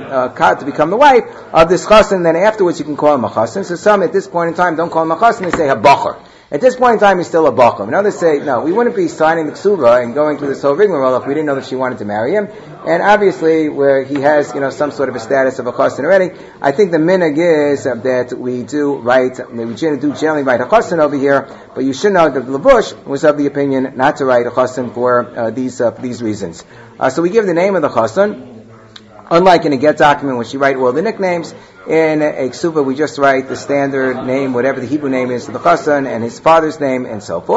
the wife of this chasen. Then afterwards you can call him a chasen. So some at this point in time don't call him a chasen, they say a bacher. At this point in time, he's still a bachar. And others say, no, we wouldn't be signing the ksuba and going through this whole rigmarole if we didn't know that she wanted to marry him. And obviously, where he has, some sort of a status of a chasen already, I think the minhag is that we do generally write a chasen over here, but you should know that Labush was of the opinion not to write a chasen for these reasons. So we give the name of the chasen. Unlike in a get document, which you write all the nicknames, in a ksuba we just write the standard name, whatever the Hebrew name is of the chasen, and his father's name, and so forth.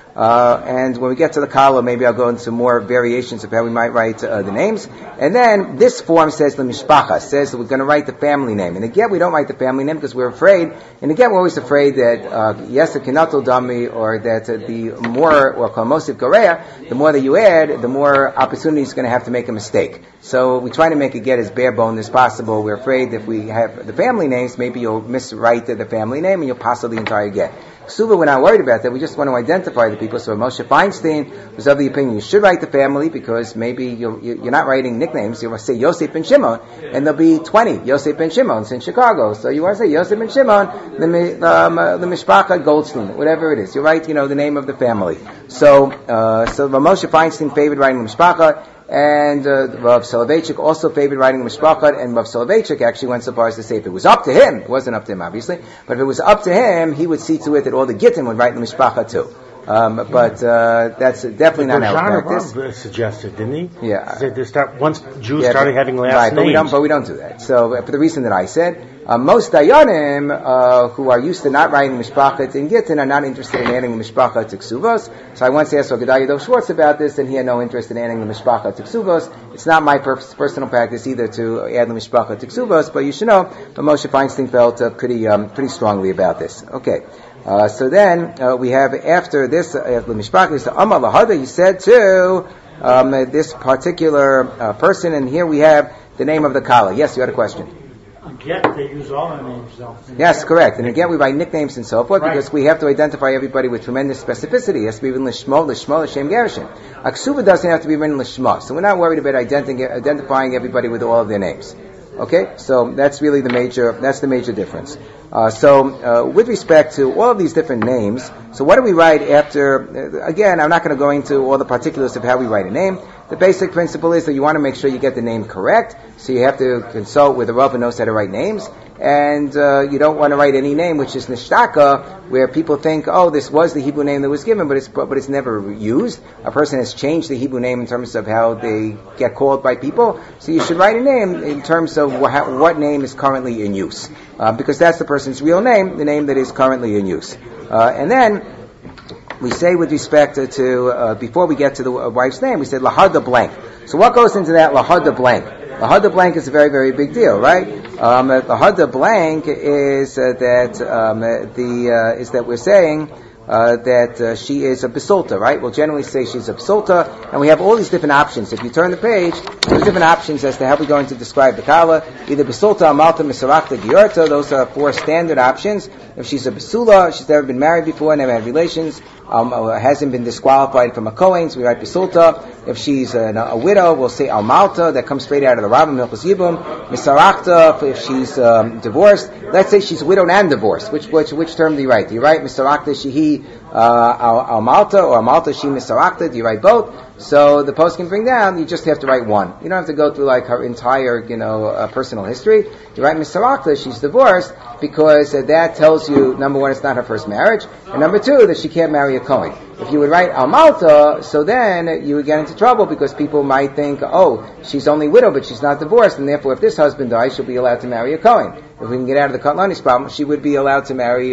And when we get to the kala, maybe I'll go into more variations of how we might write the names. And then this form says the mishpacha, says that we're going to write the family name. And again, we don't write the family name because we're afraid. And again, we're always afraid that yes, the kinato dami, or that the more, or kalmosiv korea, the more that you add, the more opportunity is going to have to make a mistake. So we try to make it get as bare boned as possible. We're afraid if we have the family names, maybe you'll miswrite the family name and you'll pass the entire get. Ksuba, we're not worried about that. We just want to identify the people. So Moshe Feinstein was of the opinion you should write the family because maybe you're not writing nicknames. You want to say Yosef ben Shimon, and there'll be 20 Yosef ben Shimons in Chicago. So you want to say Yosef ben Shimon, the Mishpacha Goldstein, whatever it is. You write, the name of the family. So Moshe Feinstein favored writing the Mishpacha. And Rav Soloveitchik also favored writing the Mishpachat, and Rav Soloveitchik actually went so far as to say if it was up to him, it wasn't up to him obviously, but if it was up to him, he would see to it that all the Gittin would write the Mishpachat too. But that's definitely not our practice. Suggested, didn't he? Yeah. Once Jews started having last names. But we don't do that. So for the reason that I said, most Dayanim who are used to not writing the Mishpachat in Gittin are not interested in adding the Mishpachat to Ksuvos. So I once asked Gedaliah Dov Schwartz about this, and he had no interest in adding the Mishpachat to Ksuvos. It's not my personal practice either to add the Mishpachat to Ksuvos, but you should know, but Moshe Feinstein felt pretty strongly about this. Okay. So then we have after this the Mishpach is the Amar Lahada. You said to this particular person, and here we have the name of the Kala. Yes, you had a question. Again, they use all their names, though. Yes, correct. And again, we write nicknames and so forth because we have to identify everybody with tremendous specificity. It has to be written Lishmo, L'Shem Gershon. Aksuva doesn't have to be written Lishmo, so we're not worried about identifying everybody with all of their names. Okay, so that's really the major difference. So with respect to all of these different names, so what do we write after? Again, I'm not going to go into all the particulars of how we write a name. The basic principle is that you want to make sure you get the name correct, so you have to consult with a Rav who knows how to write names, and you don't want to write any name which is nishtaka, where people think, oh, this was the Hebrew name that was given, but it's never used. A person has changed the Hebrew name in terms of how they get called by people, so you should write a name in terms of what name is currently in use, because that's the person's real name, the name that is currently in use. And then we say with respect to before we get to the wife's name, we said lahada blank. So what goes into that lahada blank? Lahada blank is a very, very big deal, right? Lahada blank is that we're saying that she is a besulta, right? We'll generally say she's a besulta, and we have all these different options. If you turn the page, there's different options as to how we're going to describe the kala. Either besulta, amalta, misarakta, giorta. Those are 4 standard options. If she's a besula, she's never been married before, never had relations, hasn't been disqualified from a kohen, so we write besulta. If she's a widow, we'll say almalta. That comes straight out of the Rambam, Milchus Yibum. Misarakta, if she's divorced. Let's say she's widowed and divorced. Which term do you write? Do you write misarakta shehi almalta, or almalta she misarakta? Do you write both? So the post can bring down, you just have to write one. You don't have to go through like her entire, personal history. You write misarakta, she's divorced, because that tells you, number one, it's not her first marriage, and number two, that she can't marry a kohen. If you would write almalta, so then you would get into trouble because people might think, oh, she's only widowed, but she's not divorced, and therefore if this husband dies, she'll be allowed to marry a kohen. If we can get out of the Katlanis problem, she would be allowed to marry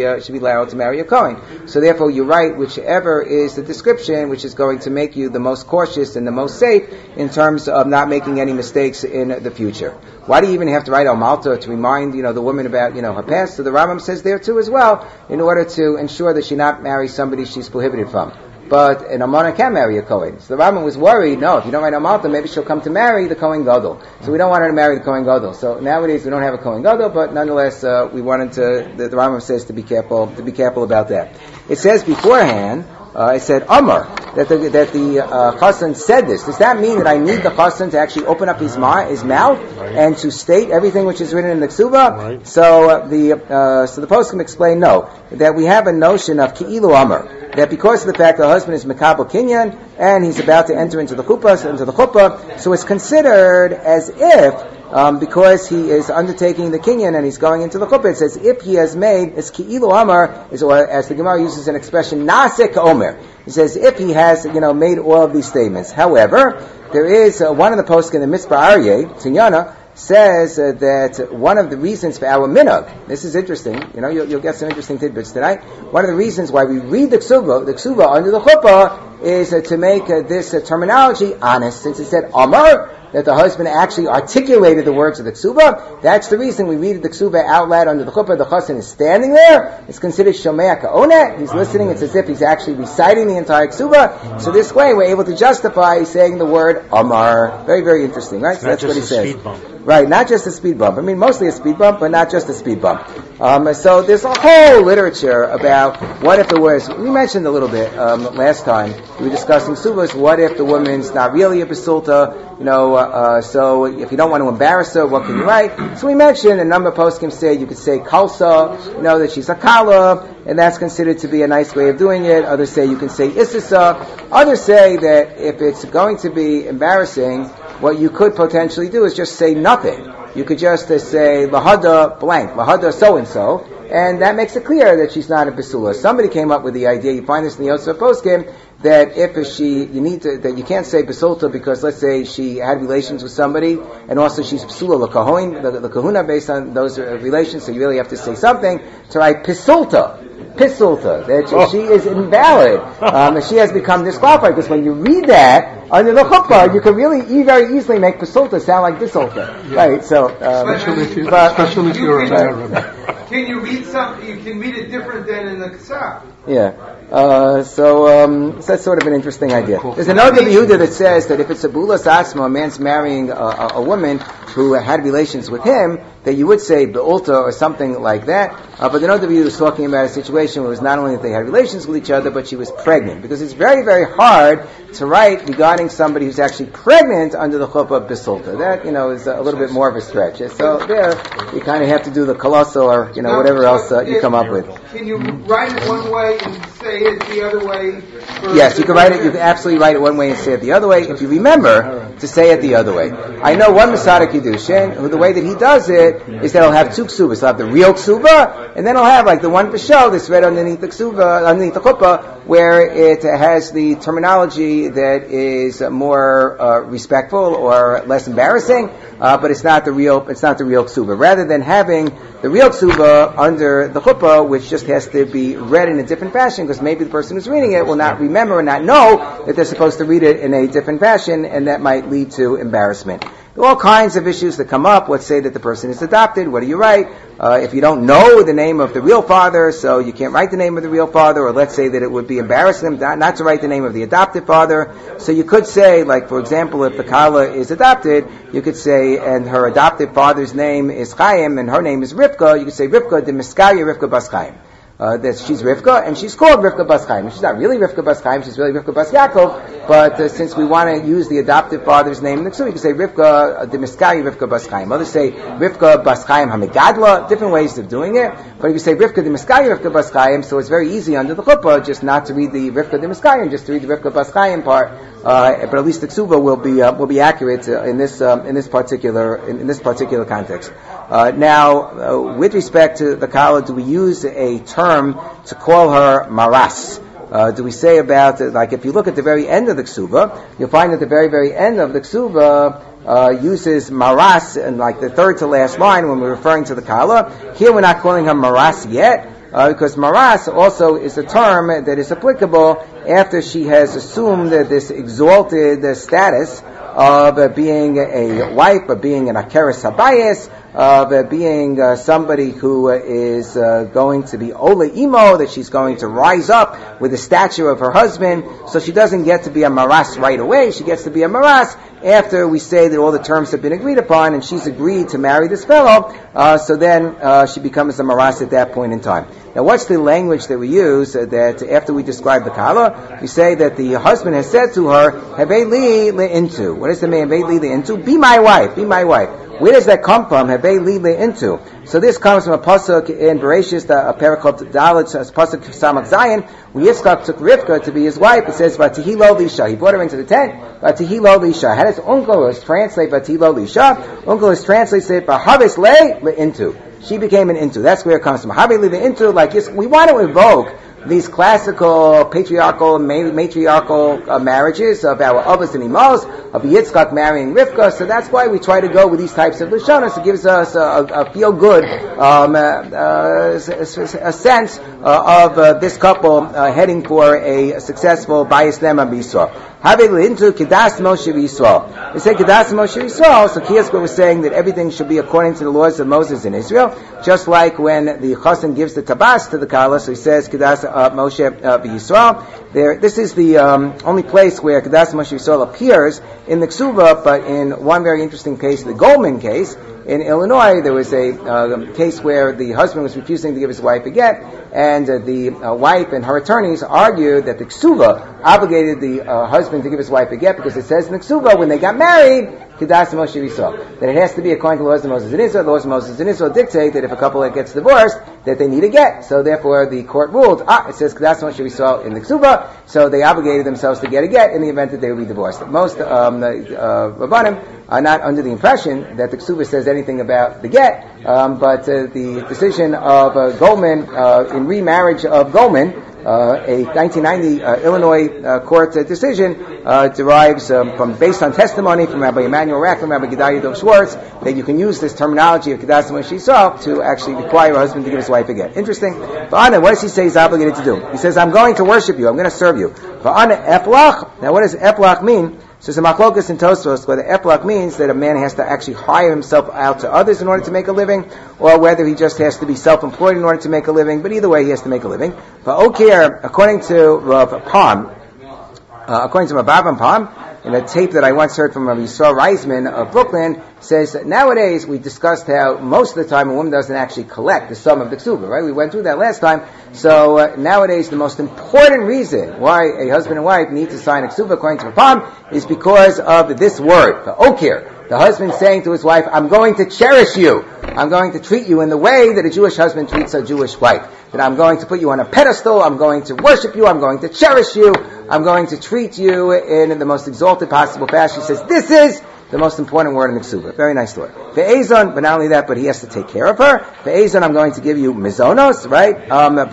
a kohen. So therefore you write whichever is the description which is going to make you the most cautious and the most safe in terms of not making any mistakes in the future. Why do you even have to write almalta to remind, the woman about, her past? So the Rambam says there too as well, in order to ensure that she not marry somebody she's prohibited from. But an almana can marry a kohen. So the Rambam was worried, no, if you don't write almalta, maybe she'll come to marry the kohen gadol. So we don't want her to marry the kohen gadol. So nowadays we don't have a kohen gadol, but nonetheless we wanted to. The Rambam says to be careful about that. It says beforehand. It said Amar that the chassan said this. Does that mean that I need the chassan to actually open up his mouth and to state everything which is written in the ksuba? Right. So the post can explain no, that we have a notion of ki'ilu Amar, that because of the fact the husband is mekabel kinyan and he's about to enter into the chuppah, so it's considered as if. Because he is undertaking the kinyan and he's going into the chuppah, it says if he has made, it's ki'ilu amar, or as the Gemara uses an expression, nasek omer. He says if he has, made all of these statements. However, there is one of the poskim in the Mitzvah Aryeh, Tinyana, says that one of the reasons for our minhag, this is interesting, you'll get some interesting tidbits tonight. One of the reasons why we read the ksuba under the chuppah is to make this terminology honest, since it said Amar, that the husband actually articulated the words of the ksuba. That's the reason we read the ksuba out loud under the chuppah. The chassan is standing there. It's considered shomea ka'oneh. He's listening. It's as if he's actually reciting the entire ksuba. So this way we're able to justify saying the word Amar. Very, very interesting, right? So that's what he says. Right, not just a speed bump. I mean, mostly a speed bump, but not just a speed bump. So there's a whole literature about what if it was, we mentioned a little bit last time, we were discussing subas, what if the woman's not really a basulta, so if you don't want to embarrass her, what can you write? So we mentioned a number of poskim say you could say kalsa, that she's a kala, and that's considered to be a nice way of doing it. Others say you can say isisa. Others say that if it's going to be embarrassing, what you could potentially do is just say nothing. You could just say lahada blank, lahada so-and-so, and that makes it clear that she's not a basula. Somebody came up with the idea, you find this in the Yosef Poskim, that that you can't say basulta because let's say she had relations with somebody, and also she's basula the kahuna based on those relations, so you really have to say something to write pisulta, that she is invalid. She has become disqualified, because when you read that under the chuppah, you can really very easily make pasulta sound like disulta. Yeah. Right, so... especially if you're a Arab. Can you read something? You can read it different than in the Kesef. Yeah. So that's sort of an interesting idea. There's another Yehuda that says that if it's a bulas asma, a man's marrying a woman who had relations with him, that you would say be'ulta or something like that. But another Yehuda was talking about a situation where it was not only that they had relations with each other, but she was pregnant. Because it's very, very hard to write regarding somebody who's actually pregnant under the chuppah besulta. That, is a little bit more of a stretch. So there, you kind of have to do the colossal or, whatever else you come up with. Can you write it one way and say it the other way? Yes, you can write it. You can absolutely write it one way and say it the other way. If you remember to say it the other way. I know one Masada Kiddushin who the way that he does it is that he'll have two ksubas. He'll have the real ksuba, and then he'll have like the one b'shel that's read underneath the ksuba, underneath the chuppah, where it has the terminology that is more respectful or less embarrassing, but it's not the real ksuba. Rather than having the real ksuba under the chuppah, which just has to be read in a different fashion, because maybe the person who's reading it will not remember and not know that they're supposed to read it in a different fashion, and that might lead to embarrassment. There are all kinds of issues that come up. Let's say that the person is adopted. What do you write? If you don't know the name of the real father, so you can't write the name of the real father, or let's say that it would be embarrassing not to write the name of the adopted father. So you could say, like, for example, if the Kala is adopted, you could say, and her adopted father's name is Chaim, and her name is Rivka, you could say Rivka de Miskaya Rivka Bas Chaim. That she's Rivka, and she's called Rivka Bas Chaim. She's not really Rivka Bas Chaim, she's really Rivka Bas Yaakov, but since we want to use the adopted father's name, so you can say Rivka, the Miskaya Rivka Bas Chaim. Others say Rivka Bas Chaim HaMegadla, different ways of doing it, but if you say Rivka the Miskaya Rivka Bas Chaim, so it's very easy under the chuppah just not to read the Rivka the Miskaya, and just to read the Rivka Bas Chaim part, but at least the ksuba will be accurate in this particular context. Now, with respect to the Kala, do we use a term to call her maras? Do we say about it, like if you look at the very end of the ksuba, you'll find at the very, very end of the ksuba uses maras, and like the third to last line when we're referring to the Kala. Here we're not calling her maras yet, because maras also is a term that is applicable after she has assumed this exalted status of being a wife, of being an akeres habayis, of being somebody who is going to be Ola Imo, that she's going to rise up with the stature of her husband. So she doesn't get to be a maras right away. She gets to be a maras after we say that all the terms have been agreed upon and she's agreed to marry this fellow. So then she becomes a maras at that point in time. Now, what's the language that we use that after we describe the Kala, we say that the husband has said to her, Havei li le'intu. What does it mean, Havei li le'intu? Be my wife, be my wife. Where does that come from? Havei li le'intu. So this comes from a pasuk in Bereshis, a parakot Dalet, a pasuk Samak Zayin, where Yitzchak took Rivka to be his wife. It says, Vatihi lo lisha. He brought her into the tent, Vatihi lo lisha. How does Uncle translate Vatihi lo lisha? Uncle translates it, Vahaves le le'intu. She became an intu. That's where it comes from. Habi live into, like we want to evoke these classical patriarchal, matriarchal marriages of our Avos and Imos, of Yitzchak marrying Rivka. So that's why we try to go with these types of Lashonos. It gives us a feel-good a sense of this couple heading for a successful Bayis Nema B'Yisrael. Having into Kedas Moshe Yisrael. They say Kedas Moshe Yisrael, so Kiyaspa was saying that everything should be according to the laws of Moses in Israel, just like when the Chassan gives the Tabas to the Kala, so he says Kedas Moshe Yisrael. This is the only place where Kedas Moshe Yisrael appears in the Ksuba, but in one very interesting case, the Goldman case, in Illinois, there was a case where the husband was refusing to give his wife a get, and the wife and her attorneys argued that the Ksuba obligated the husband to give his wife a get because it says in the Ksuba when they got married, Kedas Moshe Yisrael, that it has to be according to the laws of Moses in Israel. The laws of Moses in Israel dictate that if a couple gets divorced, that they need a get. So therefore, the court ruled, it says Kedas Moshe Yisrael in the Ksuba, so they obligated themselves to get a get in the event that they would be divorced. Most Rabbanim are not under the impression that the Ksuba says anything about the get, but the decision of Goldman in remarriage of Goldman, a 1990 Illinois court decision derives based on testimony from Rabbi Emmanuel Rack and Rabbi Gedalia Dov Schwartz that you can use this terminology of Kedas Moshe Yisrael to actually require a husband to give his wife a get. Interesting. Va'ana, what does he say he's obligated to do? He says, I'm going to worship you. I'm going to serve you. Va'ana eplach. Now, what does eplach mean? So it's a machlokas in Tosfos whether eplach means that a man has to actually hire himself out to others in order to make a living, or whether he just has to be self-employed in order to make a living. But either way, he has to make a living. But Okir, according to Rav Palm, according to Rav Palm, in a tape that I once heard from Rabbi Yisrael Reisman of Brooklyn, says that nowadays we discussed how most of the time a woman doesn't actually collect the sum of the ksuba, right? We went through that last time. So nowadays the most important reason why a husband and wife need to sign a ksuba according to Rapam is because of this word, the okir. The husband saying to his wife, I'm going to cherish you. I'm going to treat you in the way that a Jewish husband treats a Jewish wife. That I'm going to put you on a pedestal, I'm going to worship you, I'm going to cherish you, I'm going to treat you in the most exalted possible fashion. He says, this is the most important word in the Ksuba. Very nice word. Ve'ezon, but not only that, but he has to take care of her. Ve'ezon, I'm going to give you mizonos, right?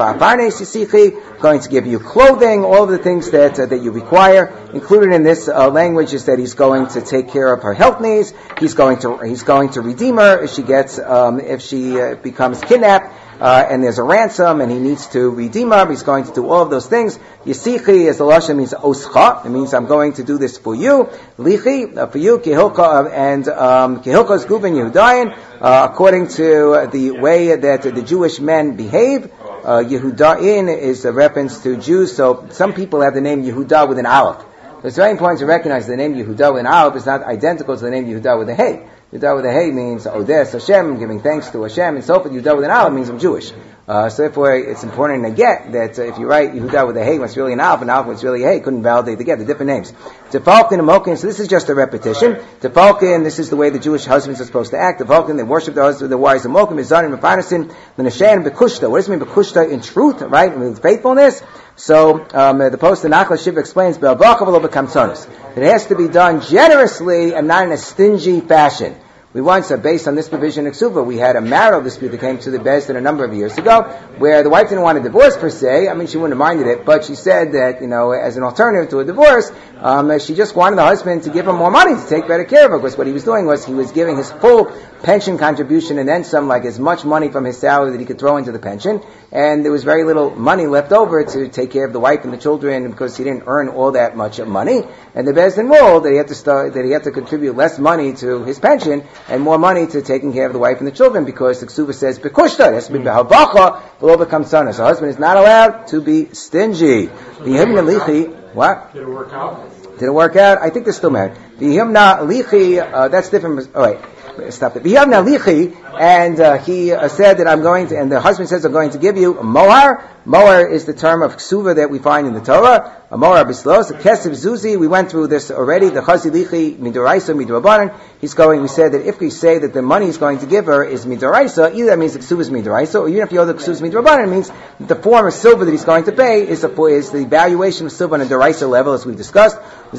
Going to give you clothing, all of the things that you require. Included in this language is that he's going to take care of her health needs. He's going to redeem her if she becomes kidnapped. And there's a ransom, and he needs to redeem her. He's going to do all of those things. Yisichi, as the Lashon means oscha. It means I'm going to do this for you. Lichi, for you, kehilka, and kehilka's guven Yehudayin, according to the way that the Jewish men behave. Yehudayin is a reference to Jews, so some people have the name Yehuda with an aleph. So it's very important to recognize the name Yehuda with an aleph is not identical to the name Yehuda with a hey. Yehuda with a hey means Odes Hashem, giving thanks to Hashem, and so forth. Yehuda with an aleph means I'm Jewish. So therefore, it's important to get that if you write Yehuda with a hey, when it's really an aleph when it's really a hey, couldn't validate the get. The different names. Tefalkin and Mokin. So this is just a repetition. Tefalkin. This is the way the Jewish husbands are supposed to act. Tefalkin. They worship their husbands, their wives. And Mokin is Zanim and Mefanasin. The Neshan Bekushta. What does it mean Bekushta in truth? Right, with faithfulness. So the post in Nachla Shiva explains that it has to be done generously and not in a stingy fashion. We once, based on this provision in Ksuba, we had a marital dispute that came to the Beis Din a number of years ago, where the wife didn't want a divorce per se. I mean, she wouldn't have minded it, but she said that, as an alternative to a divorce, she just wanted the husband to give her more money to take better care of her, because what he was doing was he was giving his full pension contribution and then some, like as much money from his salary that he could throw into the pension, and there was very little money left over to take care of the wife and the children because he didn't earn all that much money. And the Beis Din ruled that he had to contribute less money to his pension and more money to taking care of the wife and the children, because the Ksuba says bekushta, it has to be behavacha, below become son. So a husband is not allowed to be stingy. What? Did it work out? Did it work out? I think they're still married. That's different. All right. Stop it. And he said that I'm going to, and the husband says I'm going to give you mohar. Mohar is the term of ksuva that we find in the Torah. A mohar bislos, a kesef zuzi. We went through this already. The chazi lichi midoraisa midorabanan. We said that if we say that the money he's going to give her is midoraisa, either that means the ksuva is midoraisa, or even if the other ksuva is midorabanan, it means that the form of silver that he's going to pay is the valuation of silver on a doraisa level, as we've discussed.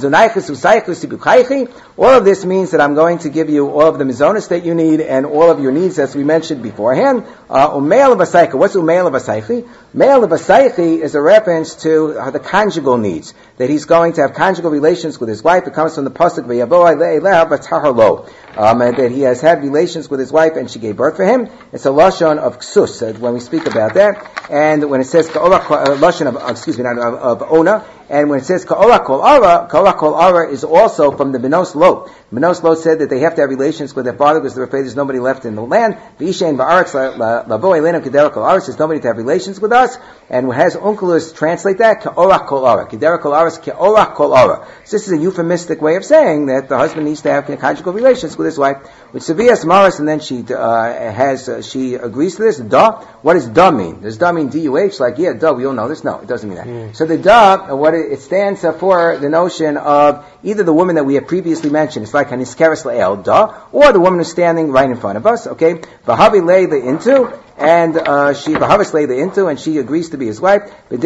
All of this means that I'm going to give you all of the mizonos that you need and all of your needs, as we mentioned beforehand. Umeil of a cycle. What's umeil of a cycle? Me'el b'saychi is a reference to the conjugal needs, that he's going to have conjugal relations with his wife. It comes from the pasuk v'yavo eleha v'tahar lo, that he has had relations with his wife and she gave birth for him. It's a lashon of ksus when we speak about that, and when it says lashon of ona. And when it says ka'ola kol ara is also from the Benos Lot. Benos Lot said that they have to have relations with their father because they're afraid there's nobody left in the land. V'ishein ba'aretz lavo elenu kedera kol ara, there's nobody to have relations with us. And when has Onkelos translate that, ka'ola kol ara. Kedera kol ara is ka'ola kol ara. So this is a euphemistic way of saying that the husband needs to have conjugal relations with his wife. With Sevias Maris, and then she she agrees to this. Da. What does da mean? Does da mean D-U-H? Like, yeah, da, we all know this. No, it doesn't mean that. So the da, what it stands for the notion of either the woman that we have previously mentioned, it's like Haniskeres La'el, da, or the woman who's standing right in front of us, okay? Vahavi lay the into, and Vahavis lay the into, and she agrees to be his wife. And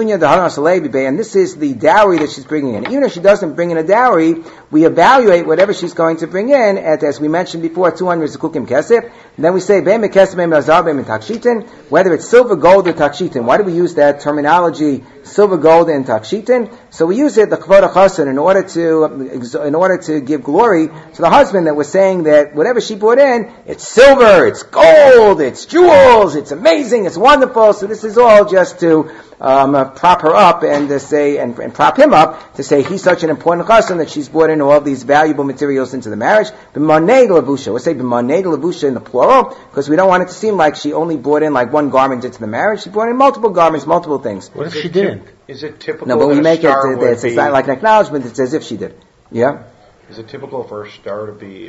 this is the dowry that she's bringing in. Even if she doesn't bring in a dowry, we evaluate whatever she's going to bring in at, as we mentioned before, 200 Zekukim Kesef. And then we say, whether it's silver, gold, or takshitin. Why do we use that terminology, silver, gold, and takshitin? So we use it, the Kvod HaChasan, in order to give glory to the husband, that we're saying that whatever she brought in, it's silver, it's gold, it's jewels, it's amazing, it's wonderful. So this is all just to prop her up and to say, and prop him up to say he's such an important chassan that she's brought in all these valuable materials into the marriage. B'manei lavusha. We'll say b'manei lavusha in the plural, because we don't want it to seem like she only brought in like one garment into the marriage. She brought in multiple garments, multiple things. What if she didn't? Is it typical? No, but we make it's not like an acknowledgement. It's as if she did. Yeah. Is it typical for a star to be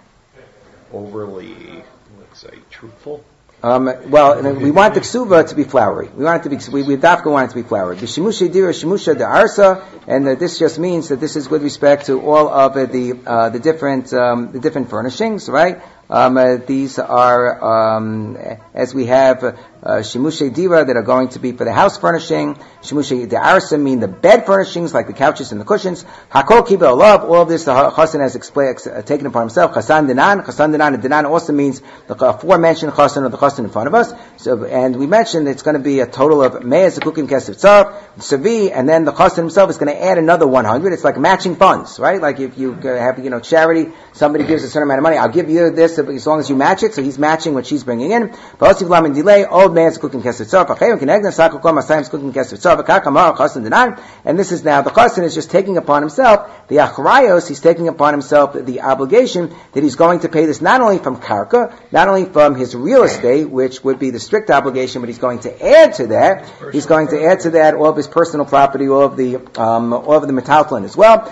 overly, let's say, truthful? Well, we want the ksuva to be flowery. We want it to be, we dafka want it to be flowery. The shimusha dira shimusha de arsa, and this just means that this is with respect to all of the different furnishings, right? These are, as we have, shimushe dira that are going to be for the house furnishing. Shimushe de arsa mean the bed furnishings, like the couches and the cushions. Hakol kibbeh olav, all of this the chassan has taken upon himself. Chassan dinan, and dinan also means the aforementioned chassan or the chassan in front of us. So, and we mentioned it's going to be a total of me'ez zekukim kesef tzar, savi, and then the chassan himself is going to add another 100. It's like matching funds, right? Like if you have, charity, somebody gives a certain amount of money, I'll give you this as long as you match it. So he's matching what she's bringing in. Delay, old man's cooking kesef tzar, and this is now, the chassan is just taking upon himself the achrayos, he's taking upon himself the obligation that he's going to pay this not only from karka, not only from his real estate, which would be the strict obligation, but he's going to add to that all of his personal property, all of the metaltlin as well.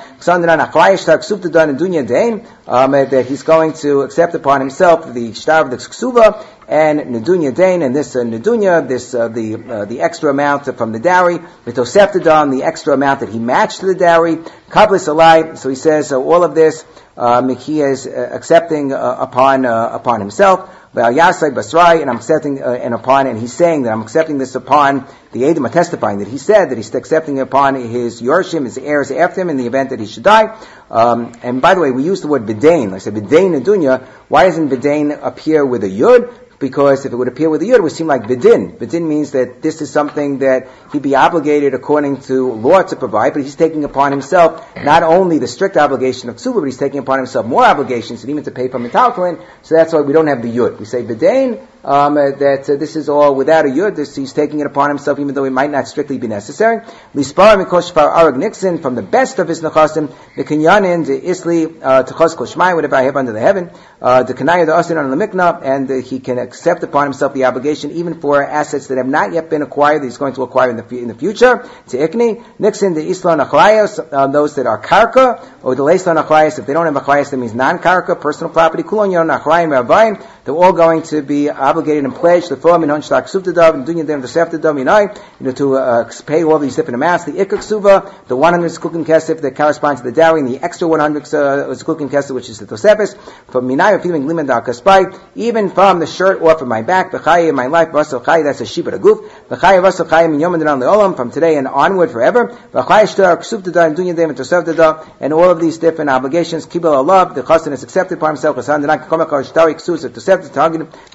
That he's going to accept upon himself the shtar of the ksuva and nedunya dain, and this nedunya, the extra amount from the dowry, mitoseftadan, the extra amount that he matched to the dowry, kabbalas alai. So he says all of this he is accepting upon himself. And I'm accepting and he's saying that I'm accepting this upon the Edom, testifying that he said that he's accepting it upon his yorshim, his heirs after him, in the event that he should die. And by the way, we use the word bidain. I said bidain nedunya. Why doesn't bidain appear with a yud? Because if it would appear with a yud, it would seem like bidin. Bidin means that this is something that he'd be obligated according to law to provide, but he's taking upon himself not only the strict obligation of ksuba, but he's taking upon himself more obligations, and even to pay for metaltlin. So that's why we don't have the yud. We say bidain, that this is all without a yud. He's taking it upon himself, even though it might not strictly be necessary. Lispar mikosh far arag nixon, from the best of his nechasim, the kinyanin, the isli, techos koshmai, whatever I have under the heaven, the kanaya, the asin on the mikna, and he can accept upon himself the obligation even for assets that have not yet been acquired, that he's going to acquire in the future. To ikni, nixon, the isla nachlayos, those that are karka, or the leisla nachlayos, if they don't have achlayos, that means non-karka, personal property, kulon yon nachlayim rabbayim, they're all going to be obligated and pledged to form in honshtak suvtadav and dunya dem the to pay all these different amounts. The ikak suva, the 100 zekukim kesef that corresponds to the dowry, and the extra 100 zekukim kesef, which is the tosefes, from minay feeling liman da kaspai, even from the shirt off of my back, b'chayim, my life, vasal chayim, that's a shiba aguf, b'chayim vasal chayim in yom adan leolam, from today and onward forever, b'chayim shtar ksuvtadav and dunya dem and toseftadav, and all of these different obligations. Kibel alav, the chassan is accepted by himself. Chassan denak komakar shtari ksus toseftadav targin b'vnos. He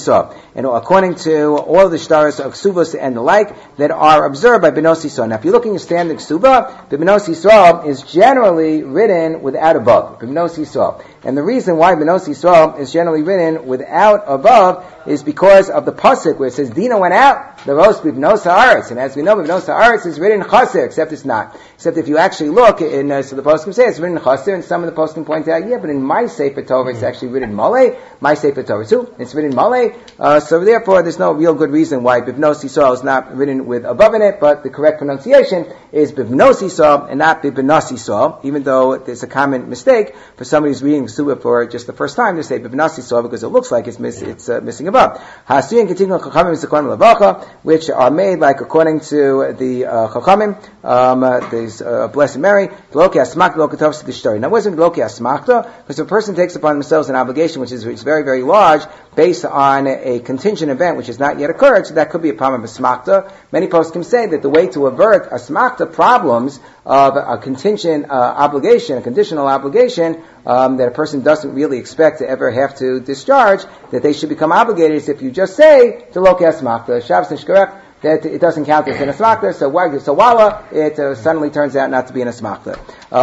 Yisrael. And according to all the shtaros of ksubos and the like that are observed by Benos Yisrael. Now, if you're looking at standard ksuba, the Benos Yisrael is generally written without above. Benos Yisrael. And the reason why Benos Yisrael is generally written without above is because of the pasuk where it says Dina went out, the roast Benos Haaretz. And as we know, Benos Haaretz is written chaser, except it's not. Except if you actually look in, so the poskim say it's written chaser, and some of the poskim point out, yeah, but in my Sefer Torah it's actually written malay. My Sefer Torah too, it's written malay. So therefore, there's no real good reason why Benos Yisrael is not written with above in it, but the correct pronunciation is Benos Yisrael and not Benos Yisrael, even though there's a common mistake for somebody who's reading Suba for just the first time to say Benos Yisrael because it looks like it's missing above. Hasuyin Ketikun Chachamim Zikaron Lavacha, which are made like according to the Chachamim, there's Blessed Mary, Loki Asmakta, Loki Tovs Dishtari. Now, it wasn't Loki Asmakta, because if a person takes upon themselves an obligation which is very, very large, based on a contingent event which has not yet occurred, so that could be a problem of Asmakta. Many poskim say that the way to avert Asmakta problems of a contingent obligation, a conditional obligation, that a person doesn't really expect to ever have to discharge, that they should become obligated is if you just say to Loki Asmakta, Shabbos Nishkarech, that it doesn't count as an asmakta, so wala, it suddenly turns out not to be an asmakta.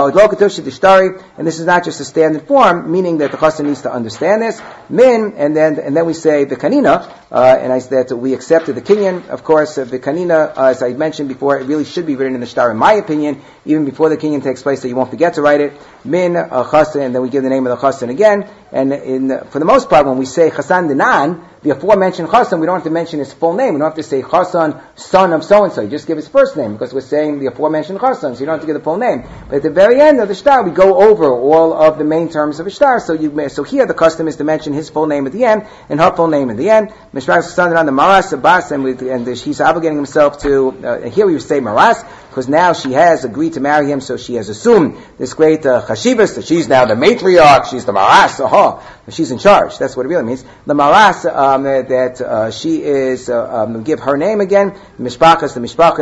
And this is not just a standard form, meaning that the chassan needs to understand this. Min, and then we say the kanina, that we accepted the kinyan. Of course, the kanina, as I mentioned before, it really should be written in the shtar, in my opinion, even before the kinyan takes place, so you won't forget to write it. Min, chassan, and then we give the name of the chassan again. And for the most part, when we say chassan dinan, the aforementioned chassan, we don't have to mention his full name. We don't have to say chassan, son of so-and-so. You just give his first name, because we're saying the aforementioned chassan, so you don't have to give the full name. But at the very end of the shtar, we go over all of the main terms of a shtar. So here the custom is to mention his full name at the end, and her full name at the end. Mishras chassan dinan, the maras abbas, and he's obligating himself to, and here we would say maras, because now she has agreed to marry him, so she has assumed this great chashivas, that she's now the matriarch, she's the maras, she's in charge. That's what it really means. The maras, that she is, give her name again, mishpachas, the mishpachat,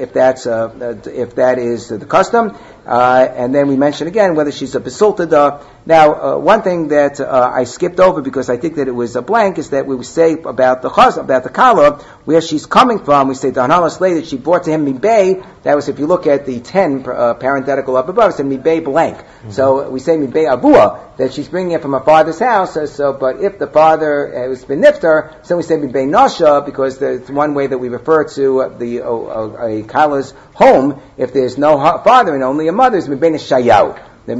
if that is the custom. And then we mention again whether she's a besultada. Now, one thing that I skipped over because I think that it was a blank is that we would say about the kala, where she's coming from. We say Danhala Slay that she brought to him mibay. That was if you look at the 10 parenthetical up above, it said mibay blank. Mm-hmm. So we say mibay abua, that she's bringing it from her father's house. But if the father has been niftar, so we say mibay nasha, because there's one way that we refer to a kala's home if there's no father and only a mother is mibay shayaw.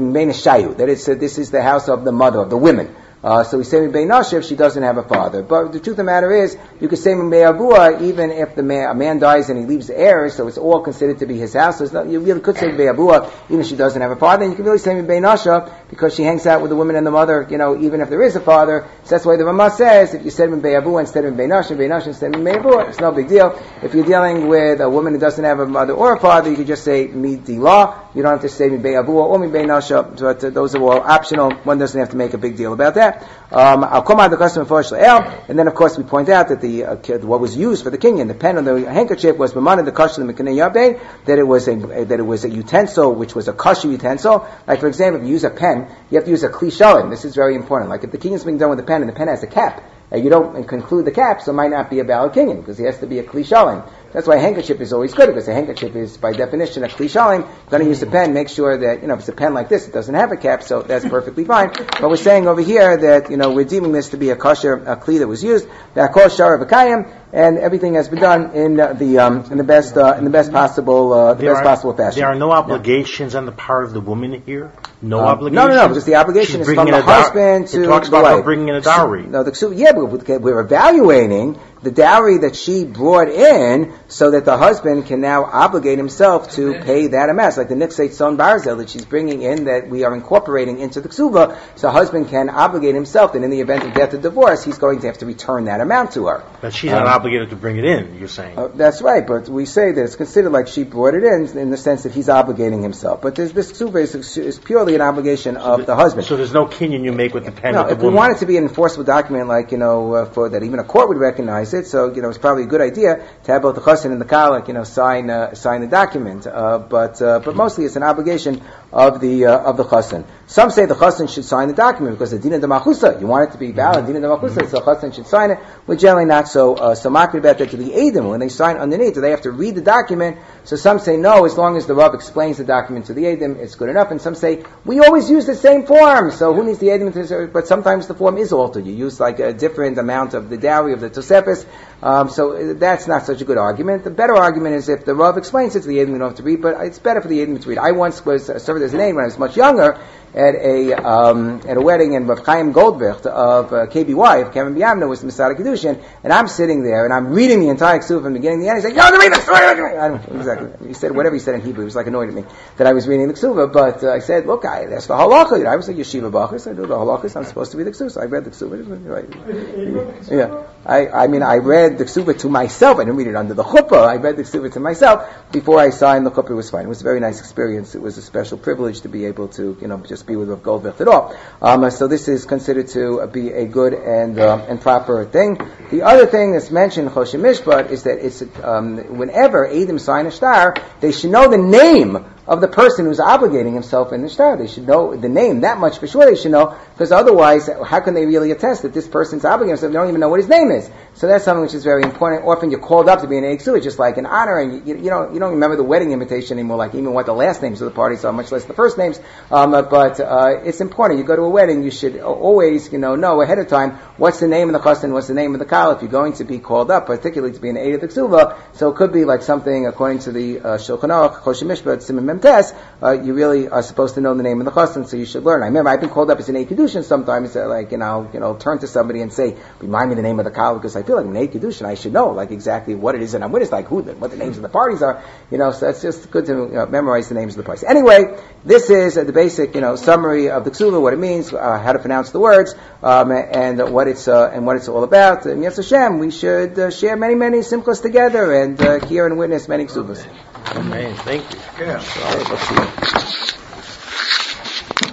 That is, this is the house of the mother, of the women. So we say Mibay Nasha if she doesn't have a father. But the truth of the matter is, you could say Mibay Abua even if a man dies and he leaves heirs, so it's all considered to be his house. So you really could say Mibay Abua even if she doesn't have a father. And you can really say Mibay Nasha because she hangs out with the women and the mother, even if there is a father. So that's why the Ramah says, if you said Mibay Abua instead of Mibay Nasha instead of Mibay Abua, it's no big deal. If you're dealing with a woman who doesn't have a mother or a father, you could just say Midilah. You don't have to say Mibay Abua or Mibay Nasha, but those are all optional. One doesn't have to make a big deal about that. I'll come out of the custom of and then of course we point out that what was used for the kinyan, the pen on the handkerchief was b'mana the kosher the mekanei yabe, that it was a utensil which was a kosher utensil. Like for example, if you use a pen, you have to use a kli shalim. This is very important. Like if the kinyan is being done with a pen and the pen has a cap, and you don't conclude the cap, so it might not be a valid kinyan because it has to be a kli shalim. That's why a handkerchief is always good, because a handkerchief is, by definition, a kli shalim. You're going to use a pen, make sure that, if it's a pen like this, it doesn't have a cap, so that's perfectly fine. But we're saying over here that, we're deeming this to be a kosher kli that was used, that kol shara v'kayim, and everything has been done in the best possible fashion. There are no obligations on the part of the woman here? No obligations? No, because the obligation is from the husband to the wife. It talks about her bringing in a dowry. No, but we're evaluating the dowry that she brought in so that the husband can now obligate himself to pay that amount. It's like the Nixate Son Barzel that she's bringing in that we are incorporating into the Ksuva, so husband can obligate himself that in the event of death or divorce, he's going to have to return that amount to her. But she's not obligated to bring it in, you're saying. That's right, but we say that it's considered like she brought it in the sense that he's obligating himself. But this Ksuva is purely an obligation of the husband. So there's no kinyan you make with the pen of the woman? If we want it to be an enforceable document, like, for that even a court would recognize it, so, it's probably a good idea to have both the chassan and the kala, sign the document. But mostly it's an obligation of the chassan. Some say the chassan should sign the document because the dina de machusa. You want it to be valid, dina de machusa, so the chassan should sign it. We're generally not so makrid about that to the edim. When they sign underneath, do they have to read the document? So some say no, as long as the Rav explains the document to the edim, it's good enough. And some say we always use the same form, so who needs the edim? But sometimes the form is altered. You use like a different amount of the dowry of the tosefes. So that's not such a good argument. The better argument is if the Rav explains it to the edim, you don't have to read. But it's better for the edim to read. I once was served as an aide when I was much younger at a wedding in Rav Chaim Goldberg of KBY, of Kevin Biamna, was the Masada Kedushin, and I'm sitting there and I'm reading the entire Ksuva from the beginning to the end. He's like, "No, read this." I don't know exactly. He said whatever he said in Hebrew. He was like annoyed at me that I was reading the Ksuva, but I said, "Look, that's the halacha. I was a yeshiva bachus. I do the halachas. I'm supposed to read the Ksuva." So I read the Ksuva. Yeah, I read the Ksuva to myself. I didn't read it under the chuppah. I read the Ksuva to myself before I signed the chuppah. It was fine. It was a very nice experience. It was a special privilege to be able to, just be with Rav Goldberg at all. So this is considered to be a good and proper thing. The other thing that's mentioned in Choshen Mishpat is that it's whenever Edom sign a shtar, they should know the name of the person who's obligating himself in the shtar. They should know the name, that much for sure they should know, because otherwise, how can they really attest that this person's obligating himself? They don't even know what his name is. So that's something which is very important. Often you're called up to be an Eiksua, just like an honor, and you don't remember the wedding invitation anymore, like even what the last names of the parties are, much less the first names. But it's important. You go to a wedding, you should always, know ahead of time what's the name of the chassan, what's the name of the kal, if you're going to be called up, particularly to be an aid of the ksuva. So it could be like something, according to the Shulchan Aruch, Choshen Mishpat, Siman Mem Tes, you really are supposed to know the name of the chassan, so you should learn. I remember I've been called up as an aid kedushin sometimes, turn to somebody and say, remind me the name of the kal, because I feel like I'm an aid kedushin, I should know, like, exactly what it is, and I'm witness, like, what the names of the parties are, so it's just good to memorize the names of the parties. Anyway, this is the basic, summary of the ksuva, what it means, how to pronounce the words, and what it's all about. And Yetz Hashem, we should share many, many simchas together and hear and witness many ksuvas. Amen. Thank you. Yeah.